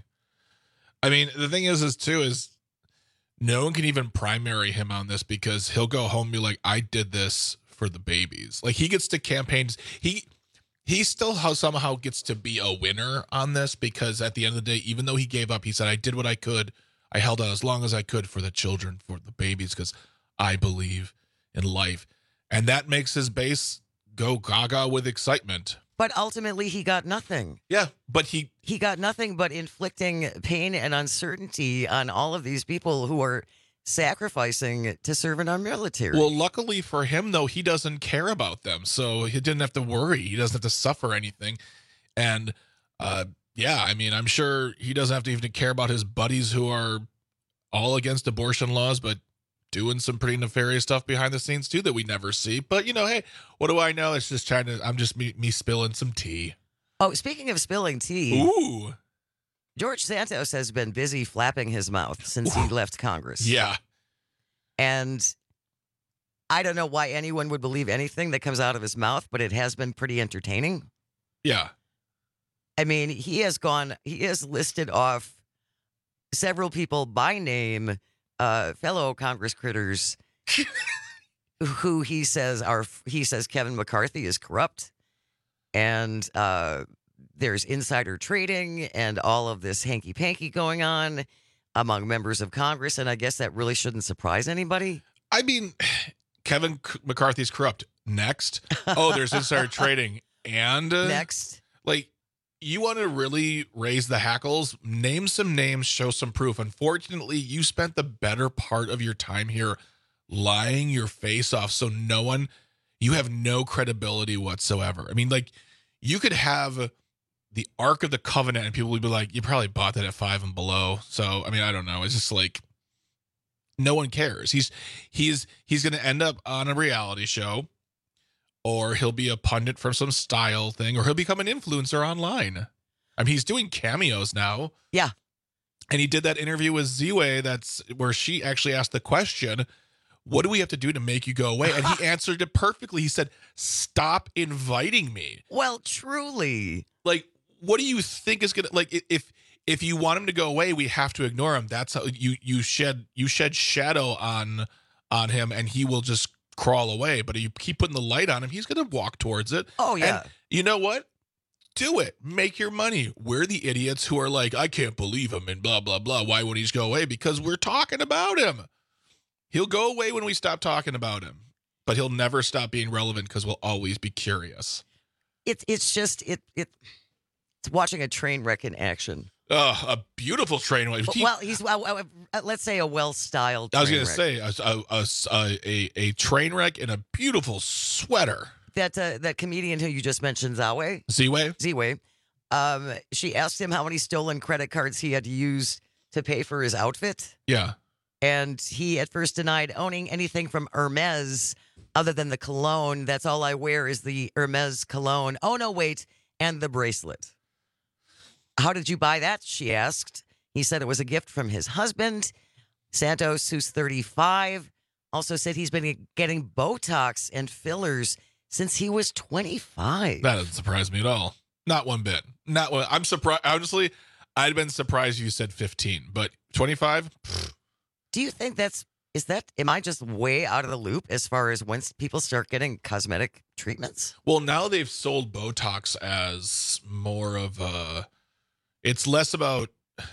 I mean, the thing is, is too, is no one can even primary him on this because he'll go home and be like, I did this for the babies. Like, he gets to campaigns. He, he still somehow gets to be a winner on this because at the end of the day, even though he gave up, he said, I did what I could. I held out as long as I could for the children, for the babies, because I believe in life. And that makes his base go gaga with excitement. But ultimately, he got nothing. Yeah, but he... He got nothing but inflicting pain and uncertainty on all of these people who are sacrificing to serve in our military. Well, luckily for him, though, he doesn't care about them. So he didn't have to worry. He doesn't have to suffer anything. And... uh Yeah, I mean, I'm sure he doesn't have to even care about his buddies who are all against abortion laws, but doing some pretty nefarious stuff behind the scenes, too, that we never see. But, you know, hey, what do I know? It's just trying to, I'm just me, me spilling some tea. Oh, speaking of spilling tea. Ooh. George Santos has been busy flapping his mouth since Ooh. he left Congress. Yeah. And I don't know why anyone would believe anything that comes out of his mouth, but it has been pretty entertaining. Yeah. I mean, he has gone, he has listed off several people by name, uh, fellow Congress critters, who he says are he says Kevin McCarthy is corrupt, and uh, there's insider trading and all of this hanky panky going on among members of Congress, and I guess that really shouldn't surprise anybody. I mean, Kevin McCarthy's corrupt. Next, oh, there's insider trading, and uh, next, like. You want to really raise the hackles? Name some names, show some proof. Unfortunately, you spent the better part of your time here lying your face off, so no one, you have no credibility whatsoever. I mean, like, you could have the Ark of the Covenant and people would be like, you probably bought that at five and below. So, I mean, I don't know. It's just like, no one cares. He's, he's, he's going to end up on a reality show, or he'll be a pundit from some style thing, or he'll become an influencer online. I mean, he's doing cameos now. Yeah. And he did that interview with Z-Way that's where she actually asked the question, what do we have to do to make you go away? And he answered it perfectly. He said, stop inviting me. Well, truly. Like, what do you think is going to, like, if if you want him to go away, we have to ignore him. That's how you you shed you shed shadow on on him, and he will just crawl away. But if you keep putting the light on him, he's going to walk towards it. Oh, yeah. And you know what? Do it. Make your money. We're the idiots who are like, I can't believe him and blah, blah, blah. Why would he just go away? Because we're talking about him. He'll go away when we stop talking about him. But he'll never stop being relevant because we'll always be curious. It's it's just, it it it's watching a train wreck in action. Uh, a beautiful train wreck. Well, he's well, uh, let's say a well-styled train I was going to wreck. say a, a, a, a, a train wreck in a beautiful sweater. That uh, that comedian who you just mentioned, Z-Way. Z-Way? Z-Way. Um, she asked him how many stolen credit cards he had to use to pay for his outfit. Yeah. And he at first denied owning anything from Hermes other than the cologne. That's all I wear is the Hermes cologne. Oh, no, wait. And the bracelet. How did you buy that? She asked. He said it was a gift from his husband. Santos, who's thirty-five, also said he's been getting Botox and fillers since he was twenty-five. That doesn't surprise me at all. Not one bit. Not one. I'm surprised. Honestly, I'd been surprised you said fifteen, but twenty-five? Do you think that's, is that, am I just way out of the loop as far as when people start getting cosmetic treatments? Well, now they've sold Botox as more of a, it's less about,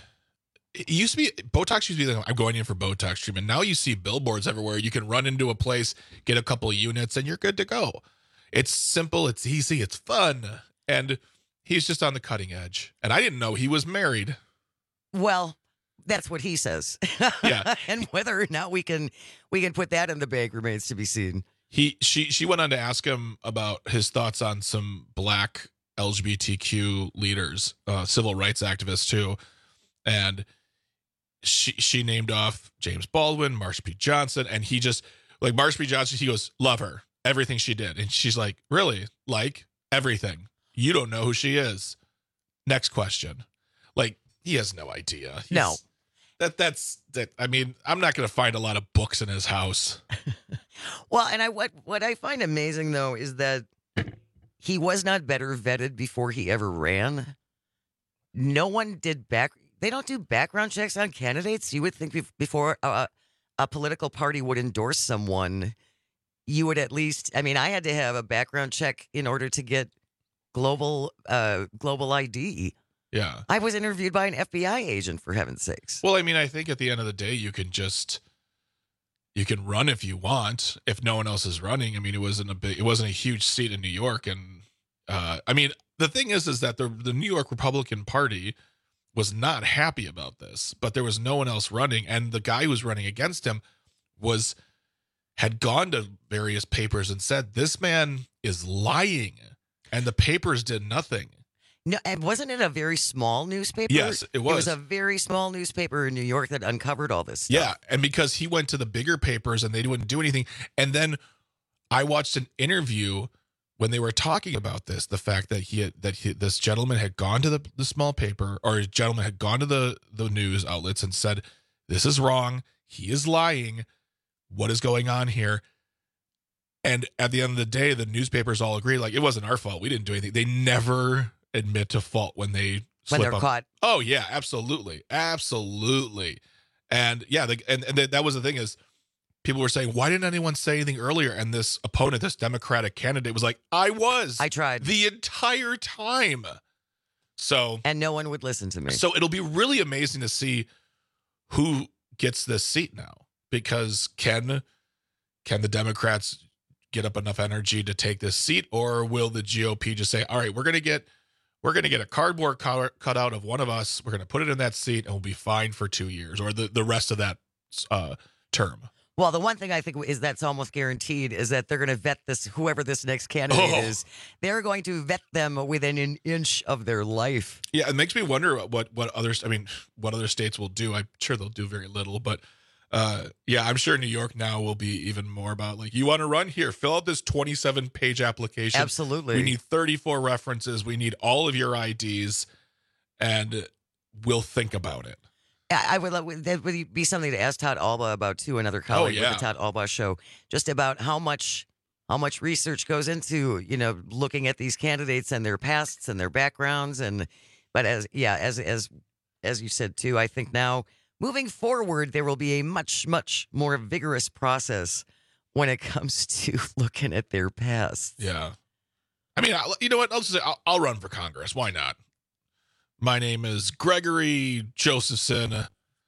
it used to be, Botox used to be like, I'm going in for Botox treatment. Now you see billboards everywhere. You can run into a place, get a couple of units, and you're good to go. It's simple, it's easy, it's fun. And he's just on the cutting edge. And I didn't know he was married. Well, that's what he says. Yeah. And whether or not we can we can put that in the bag remains to be seen. He she she went on to ask him about his thoughts on some black L G B T Q leaders, uh, civil rights activists too. And she she named off James Baldwin, Marsha P. Johnson, and he just, like, Marsha P. Johnson, he goes, love her, everything she did. And she's like, really? Like, everything? You don't know who she is. Next question. Like, he has no idea. He's, no. That that's that. I mean, I'm not going to find a lot of books in his house. Well, and I what what I find amazing though is that he was not better vetted before he ever ran. No one did back. They don't do background checks on candidates. You would think bef- before a, a political party would endorse someone, you would at least. I mean, I had to have a background check in order to get global uh, global I D. Yeah. I was interviewed by an F B I agent, for heaven's sakes. Well, I mean, I think at the end of the day, you can just, you can run if you want, if no one else is running. I mean, it wasn't a big, it wasn't a huge seat in New York. And uh, I mean, the thing is, is that the, the New York Republican Party was not happy about this, but there was no one else running. And the guy who was running against him was, had gone to various papers and said, this man is lying. And the papers did nothing. No, and wasn't it a very small newspaper? Yes, it was. It was a very small newspaper in New York that uncovered all this stuff. Yeah, and because he went to the bigger papers and they wouldn't do anything. And then I watched an interview when they were talking about this, the fact that he had, that he, this gentleman had gone to the, the small paper, or a gentleman had gone to the, the news outlets and said, this is wrong. He is lying. What is going on here? And at the end of the day, the newspapers all agreed, like, it wasn't our fault. We didn't do anything. They never admit to fault when they when slip they're up. caught. Oh yeah, absolutely, absolutely, and yeah, the, and and that was the thing is, people were saying, why didn't anyone say anything earlier? And this opponent, this Democratic candidate was like, I was. I tried. The entire time. So. And no one would listen to me. So it'll be really amazing to see who gets this seat now. Because can, can the Democrats get up enough energy to take this seat? Or will the G O P just say, all right, we're going to get, we're going to get a cardboard cut out of one of us. We're going to put it in that seat and we'll be fine for two years or the, the rest of that uh, term. Well, the one thing I think is that's almost guaranteed is that they're going to vet this, whoever this next candidate Oh. is. They're going to vet them within an inch of their life. Yeah, it makes me wonder what what others. I mean, what other states will do. I'm sure they'll do very little, but uh, yeah, I'm sure New York now will be even more about like, you want to run here, fill out this twenty-seven page application. Absolutely, we need thirty-four references. We need all of your I Ds, and we'll think about it. I would love that would be something to ask Todd Alba about too. Another colleague Oh, yeah. with the Todd Alba show, just about how much how much research goes into you know looking at these candidates and their pasts and their backgrounds. And but as yeah as as as you said too, I think now moving forward there will be a much much more vigorous process when it comes to looking at their past. Yeah, I mean, I, you know what? I'll just say I'll, I'll run for Congress. Why not? My name is Gregory Josephson,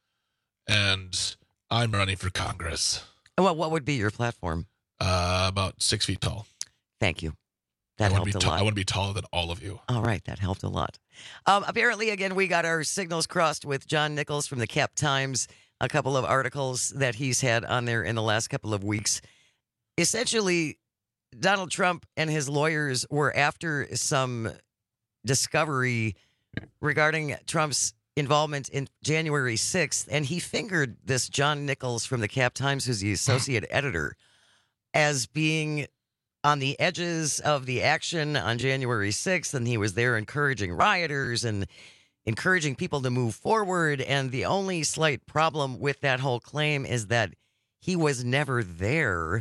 and I'm running for Congress. And what what would be your platform? Uh, about six feet tall. Thank you. That I helped be a ta- lot. I want to be taller than all of you. All right, that helped a lot. Um, apparently, again, we got our signals crossed with John Nichols from the Cap Times, a couple of articles that he's had on there in the last couple of weeks. Essentially, Donald Trump and his lawyers were after some discovery regarding Trump's involvement in January sixth, and he fingered this John Nichols from the Cap Times, who's the associate editor, as being on the edges of the action on January sixth, and he was there encouraging rioters and encouraging people to move forward. And the only slight problem with that whole claim is that he was never there,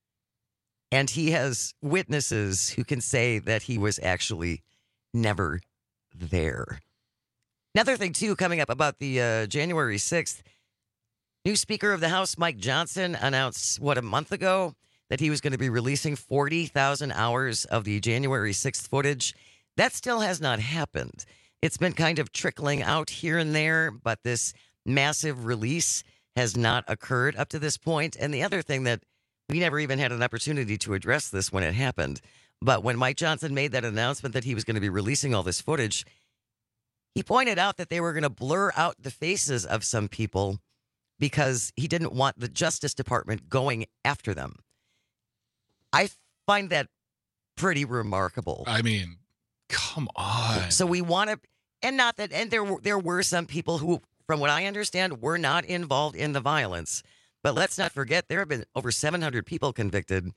and he has witnesses who can say that he was actually never there. Another thing, too, coming up about the uh, January sixth, new Speaker of the House, Mike Johnson, announced, what, a month ago, that he was going to be releasing forty thousand hours of the January sixth footage. That still has not happened. It's been kind of trickling out here and there, but this massive release has not occurred up to this point. And the other thing that we never even had an opportunity to address this when it happened, but when Mike Johnson made that announcement that he was going to be releasing all this footage, he pointed out that they were going to blur out the faces of some people because he didn't want the Justice Department going after them. I find that pretty remarkable. I mean, come on. So we want to, and not that, and there were, there were some people who, from what I understand, were not involved in the violence. But let's not forget, there have been over seven hundred people convicted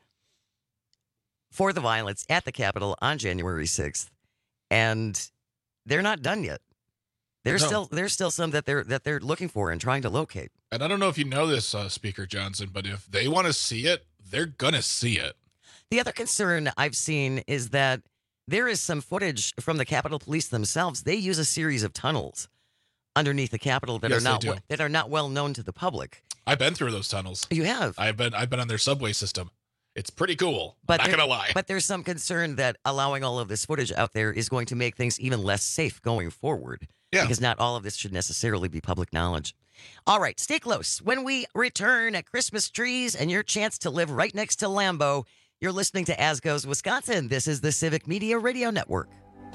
for the violence at the Capitol on January sixth, and they're not done yet. There's No. still there's still some that they're that they're looking for and trying to locate. And I don't know if you know this, uh, Speaker Johnson, but if they want to see it, they're going to see it. The other concern I've seen is that there is some footage from the Capitol Police themselves. They use a series of tunnels underneath the Capitol that Yes, are they not do. we- that are not well known to the public. I've been through those tunnels. You have. I've been I've been on their subway system. It's pretty cool. But Not there- gonna lie. But there's some concern that allowing all of this footage out there is going to make things even less safe going forward. Yeah. Because not all of this should necessarily be public knowledge. All right, stay close. When we return at Christmas trees and your chance to live right next to Lambeau, you're listening to As Goes Wisconsin. This is the Civic Media Radio Network.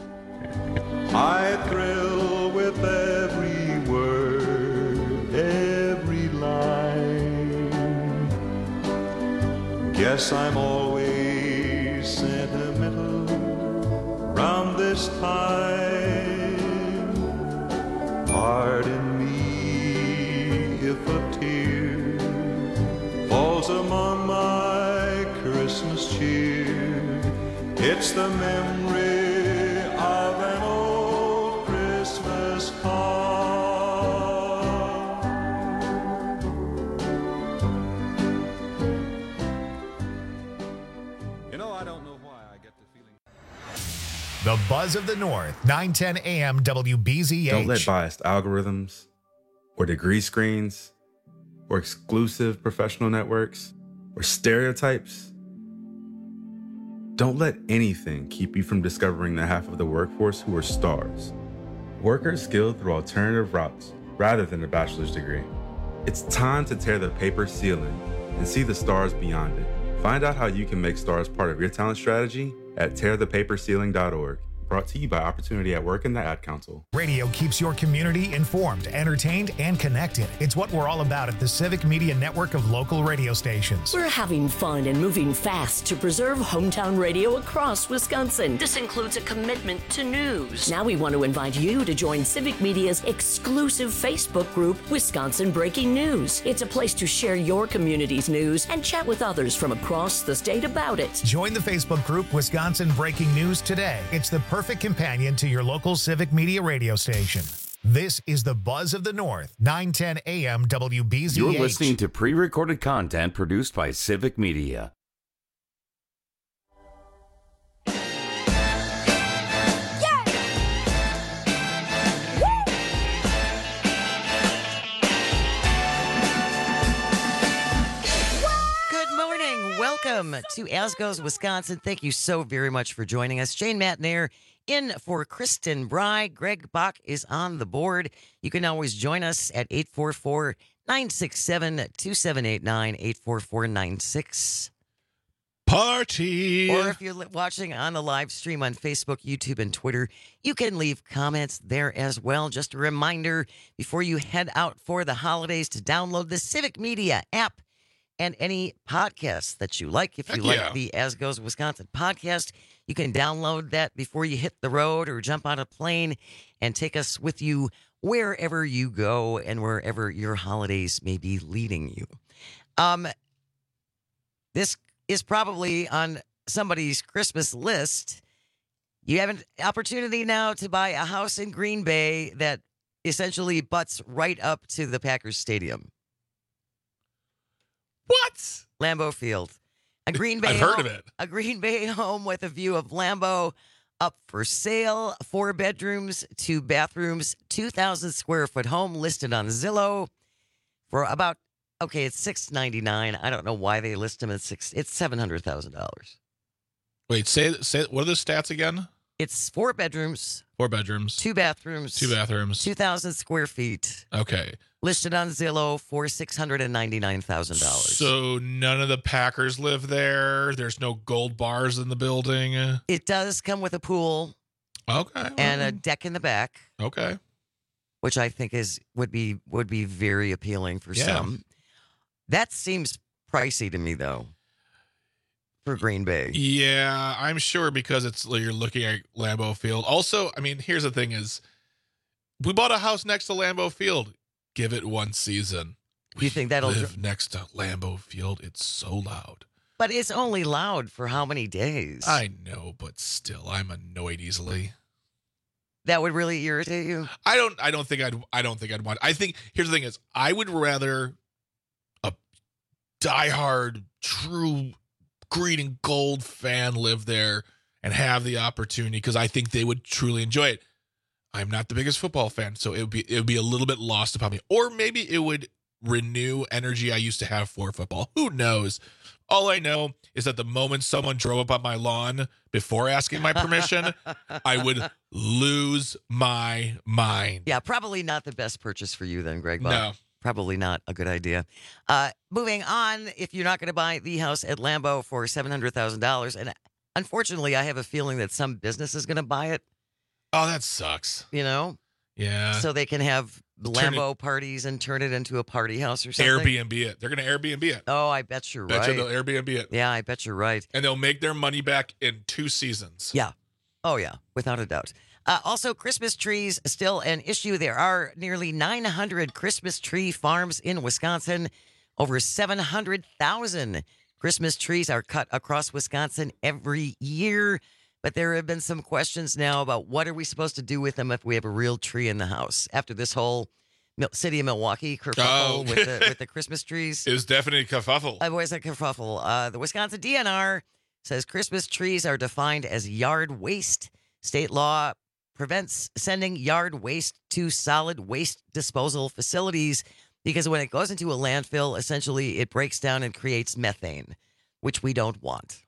I thrill with every word, every line. Guess I'm always sentimental round this time. Pardon me if a tear falls among my Christmas cheer. It's the memory of an old Christmas card. You know, I don't know why I get the feeling. The Buzz of the North, nine ten A M W B Z H. Don't let biased algorithms or degree screens or exclusive professional networks, or stereotypes? Don't let anything keep you from discovering the half of the workforce who are stars. Workers skilled through alternative routes rather than a bachelor's degree. It's time to tear the paper ceiling and see the stars beyond it. Find out how you can make stars part of your talent strategy at tear the paper ceiling dot org. Brought to you by Opportunity at Work and the Ad Council. Radio keeps your community informed, entertained, and connected. It's what we're all about at the Civic Media Network of local radio stations. We're having fun and moving fast to preserve hometown radio across Wisconsin. This includes a commitment to news. Now we want to invite you to join Civic Media's exclusive Facebook group, Wisconsin Breaking News. It's a place to share your community's news and chat with others from across the state about it. Join the Facebook group, Wisconsin Breaking News today. It's the perfect companion to your local Civic Media radio station. This is the Buzz of the North, nine ten A M W B Z H. You're listening to pre-recorded content produced by Civic Media. Welcome to As Goes Wisconsin. Thank you so very much for joining us. Shane Matnair in for Kristen Bry. Greg Bach is on the board. You can always join us at eight four four, nine six seven, two seven eight nine, eight four four nine six. Party! Or if you're li- watching on the live stream on Facebook, YouTube, and Twitter, you can leave comments there as well. Just a reminder before you head out for the holidays to download the Civic Media app and any podcasts that you like. If you Heck like yeah. the As Goes Wisconsin podcast, you can download that before you hit the road or jump on a plane and take us with you wherever you go and wherever your holidays may be leading you. Um, this is probably on somebody's Christmas list. You have an opportunity now to buy a house in Green Bay that essentially butts right up to the Packers Stadium. What? Lambeau Field. A Green Bay I've heard home, of it. A Green Bay home with a view of Lambeau up for sale. Four bedrooms, two bathrooms, two thousand square foot home listed on Zillow for about, okay, it's six ninety-nine. I don't know why they list them at six. It's seven hundred thousand dollars. Wait, say say what are the stats again? It's four bedrooms, Four bedrooms, two bathrooms, two bathrooms. two thousand square feet. Okay. Listed on Zillow for six hundred ninety-nine thousand dollars. So none of the Packers live there. There's no gold bars in the building. It does come with a pool. Okay. And a deck in the back. Okay. Which I think is would be would be very appealing for Yeah. some. That seems pricey to me though. For Green Bay. Yeah, I'm sure because it's you're looking at Lambeau Field. Also, I mean, here's the thing is we bought a house next to Lambeau Field. Give it one season. Do you think that'll live next to Lambeau Field? It's so loud. But it's only loud for how many days? I know, but still, I'm annoyed easily. That would really irritate you? I don't. I don't think I'd. I don't think I'd want. I think here's the thing: is I would rather a diehard, true green and gold fan live there and have the opportunity because I think they would truly enjoy it. I'm not the biggest football fan, so it would be it would be a little bit lost upon me, or maybe it would renew energy I used to have for football. Who knows? All I know is that the moment someone drove up on my lawn before asking my permission, I would lose my mind. Yeah, probably not the best purchase for you then, Greg. Bob. No. Probably not a good idea. Uh, moving on, if you're not going to buy the house at Lambeau for seven hundred thousand dollars, and unfortunately I have a feeling that some business is going to buy it. Oh, that sucks. You know? Yeah. So they can have Turn Lambeau it- parties and turn it into a party house or something. Airbnb it. They're going to Airbnb it. Oh, I bet you're Bet right. you they'll Airbnb it. Yeah, I bet you're right. And they'll make their money back in two seasons. Yeah. Oh, yeah, without a doubt. Uh, also, Christmas trees still an issue. There are nearly nine hundred Christmas tree farms in Wisconsin. Over seven hundred thousand Christmas trees are cut across Wisconsin every year. But there have been some questions now about what are we supposed to do with them if we have a real tree in the house after this whole Mil- city of Milwaukee kerfuffle Oh. with, the, with the Christmas trees. It was definitely a kerfuffle. I've always said kerfuffle. Uh, the Wisconsin D N R says Christmas trees are defined as yard waste. State law prevents sending yard waste to solid waste disposal facilities. because when it goes into a landfill, essentially it breaks down and creates methane, which we don't want.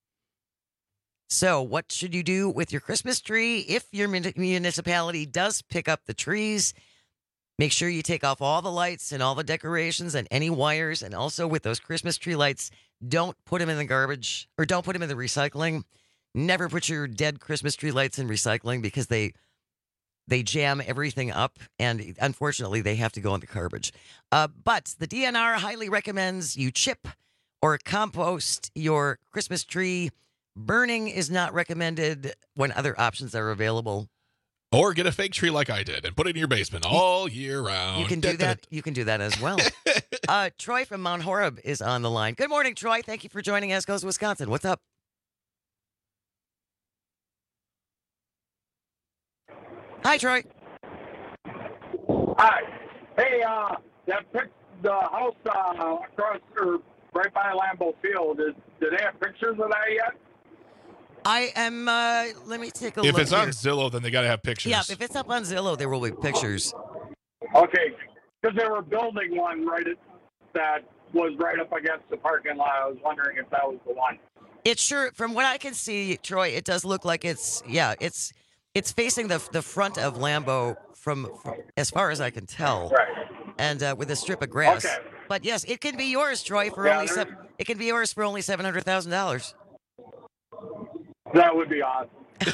So what should you do with your Christmas tree? If your municipality does pick up the trees, make sure you take off all the lights and all the decorations and any wires. And also with those Christmas tree lights, don't put them in the garbage or don't put them in the recycling. Never put your dead Christmas tree lights in recycling because they they jam everything up. And unfortunately, they have to go in the garbage. Uh, but the D N R highly recommends you chip or compost your Christmas tree. Burning is not recommended when other options are available. Or get a fake tree like I did and put it in your basement all year round. You can do that. You can do that as well. uh, Troy from Mount Horeb is on the line. Good morning, Troy. Thank you for joining As Goes Wisconsin. What's up? Hi, Troy. Hi. Hey, uh, that pic, the house uh, across or right by Lambeau Field, is, do they have pictures of that yet? I am, uh, let me take a if look If it's here. on Zillow, then they got to have pictures. Yeah, if it's up on Zillow, there will be pictures. Okay, because they were building one right at, that was right up against the parking lot. I was wondering if that was the one. It sure, from what I can see, Troy, it does look like it's, yeah, it's it's facing the the front of Lambeau from, from as far as I can tell. Right. And uh, with a strip of grass. Okay. But yes, it can be yours, Troy, for Yeah, only there's- seven, it can be yours for only seven hundred thousand dollars. That would be awesome.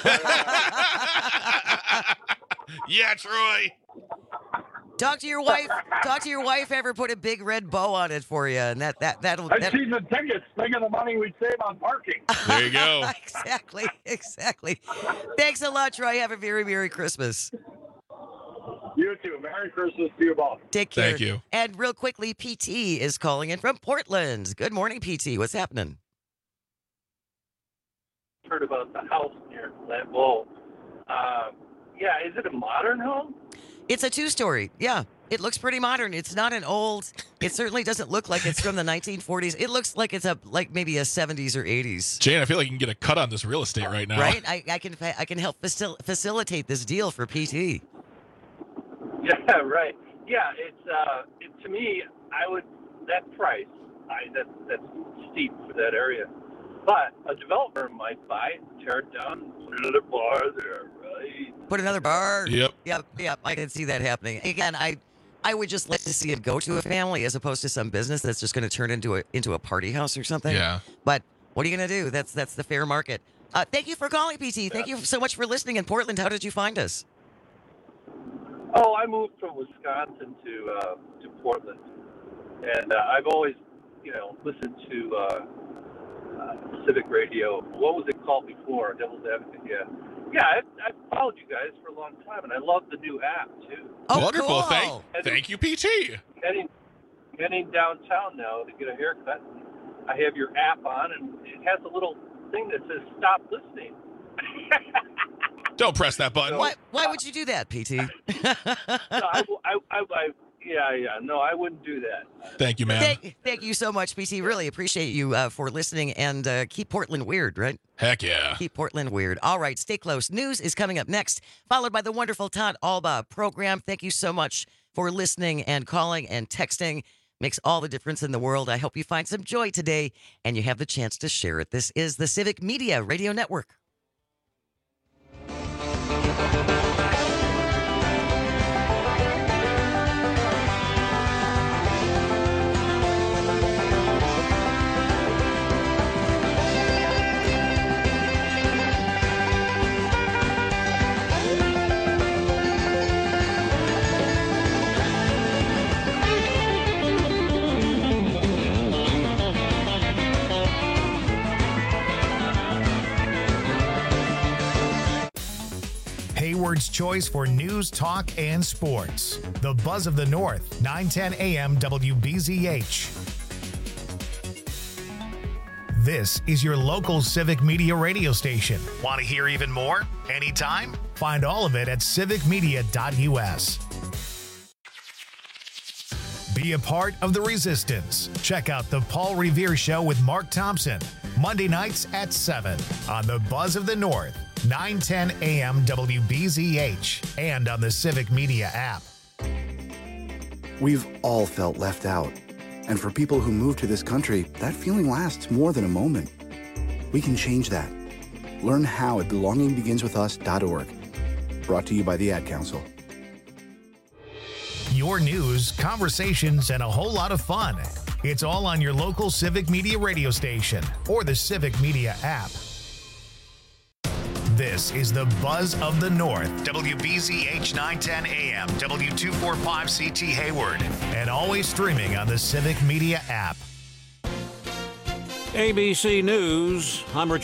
Yeah, Troy. Talk to your wife. Talk to your wife. Ever put a big red bow on it for you, and that that that'll. I've that, seen the tickets. Think of the money we'd save on parking. There you go. exactly, exactly. Thanks a lot, Troy. Have a very Merry Christmas. You too. Merry Christmas to you both. Take care. Thank you. And real quickly, P T is calling in from Portland. Good morning, P T. What's happening? Heard about the house near Lambeau. Uh, yeah, is it a modern home? It's a two-story. Yeah, it looks pretty modern. It's not an old. It certainly doesn't look like it's from the nineteen forties. It looks like it's a like maybe a seventies or eighties. Jane, I feel like you can get a cut on this real estate right now. Right? I, I can I can help facil- facilitate this deal for P T. Yeah, right. Yeah, it's uh, it, to me, I would that price. I that that's steep for that area. But a developer might buy it, tear it down, put another bar there, right? Put another bar. Yep. Yep. Yep. I can see that happening. Again, I I would just like to see it go to a family as opposed to some business that's just going to turn into a into a party house or something. Yeah. But what are you going to do? That's that's the fair market. Uh, thank you for calling, P T. Thank you so much for listening in Portland. How did you find us? Oh, I moved from Wisconsin to uh, to Portland, and uh, I've always, you know, listened to uh, uh, Civic Radio. What was it called before? Devil's Advocate. Yeah, yeah. I, I followed you guys for a long time, and I love the new app too. Oh, Wonderful. cool. Thank, thank you, P T. Heading heading downtown now to get a haircut. I have your app on, and it has a little thing that says "Stop listening." Don't press that button. Why why would you do that, P T? No, I, I, I, I, yeah, yeah. No, I wouldn't do that. Thank you, man. Thank, thank you so much, P T. Really appreciate you uh, for listening, and uh, keep Portland weird, right? Heck yeah. Keep Portland weird. All right, stay close. News is coming up next, followed by the wonderful Todd Alba program. Thank you so much for listening and calling and texting. Makes all the difference in the world. I hope you find some joy today, and you have the chance to share it. This is the Civic Media Radio Network. Hayward's choice for news, talk, and sports. The Buzz of the North, nine ten A M W B Z H. This is your local Civic Media radio station. Want to hear even more? Anytime? Find all of it at civic media dot U S. Be a part of the resistance. Check out The Paul Revere Show with Mark Thompson, Monday nights at seven on the Buzz of the North, nine ten A M W B Z H, and on the Civic Media app. We've all felt left out. And for people who move to this country, that feeling lasts more than a moment. We can change that. Learn how at belonging begins with us dot org. Brought to you by the Ad Council. Your news, conversations, and a whole lot of fun. It's all on your local Civic Media radio station or the Civic Media app. This is the Buzz of the North, W B Z H nine ten A M, W two forty-five C T Hayward, and always streaming on the Civic Media app. A B C News, I'm Richard.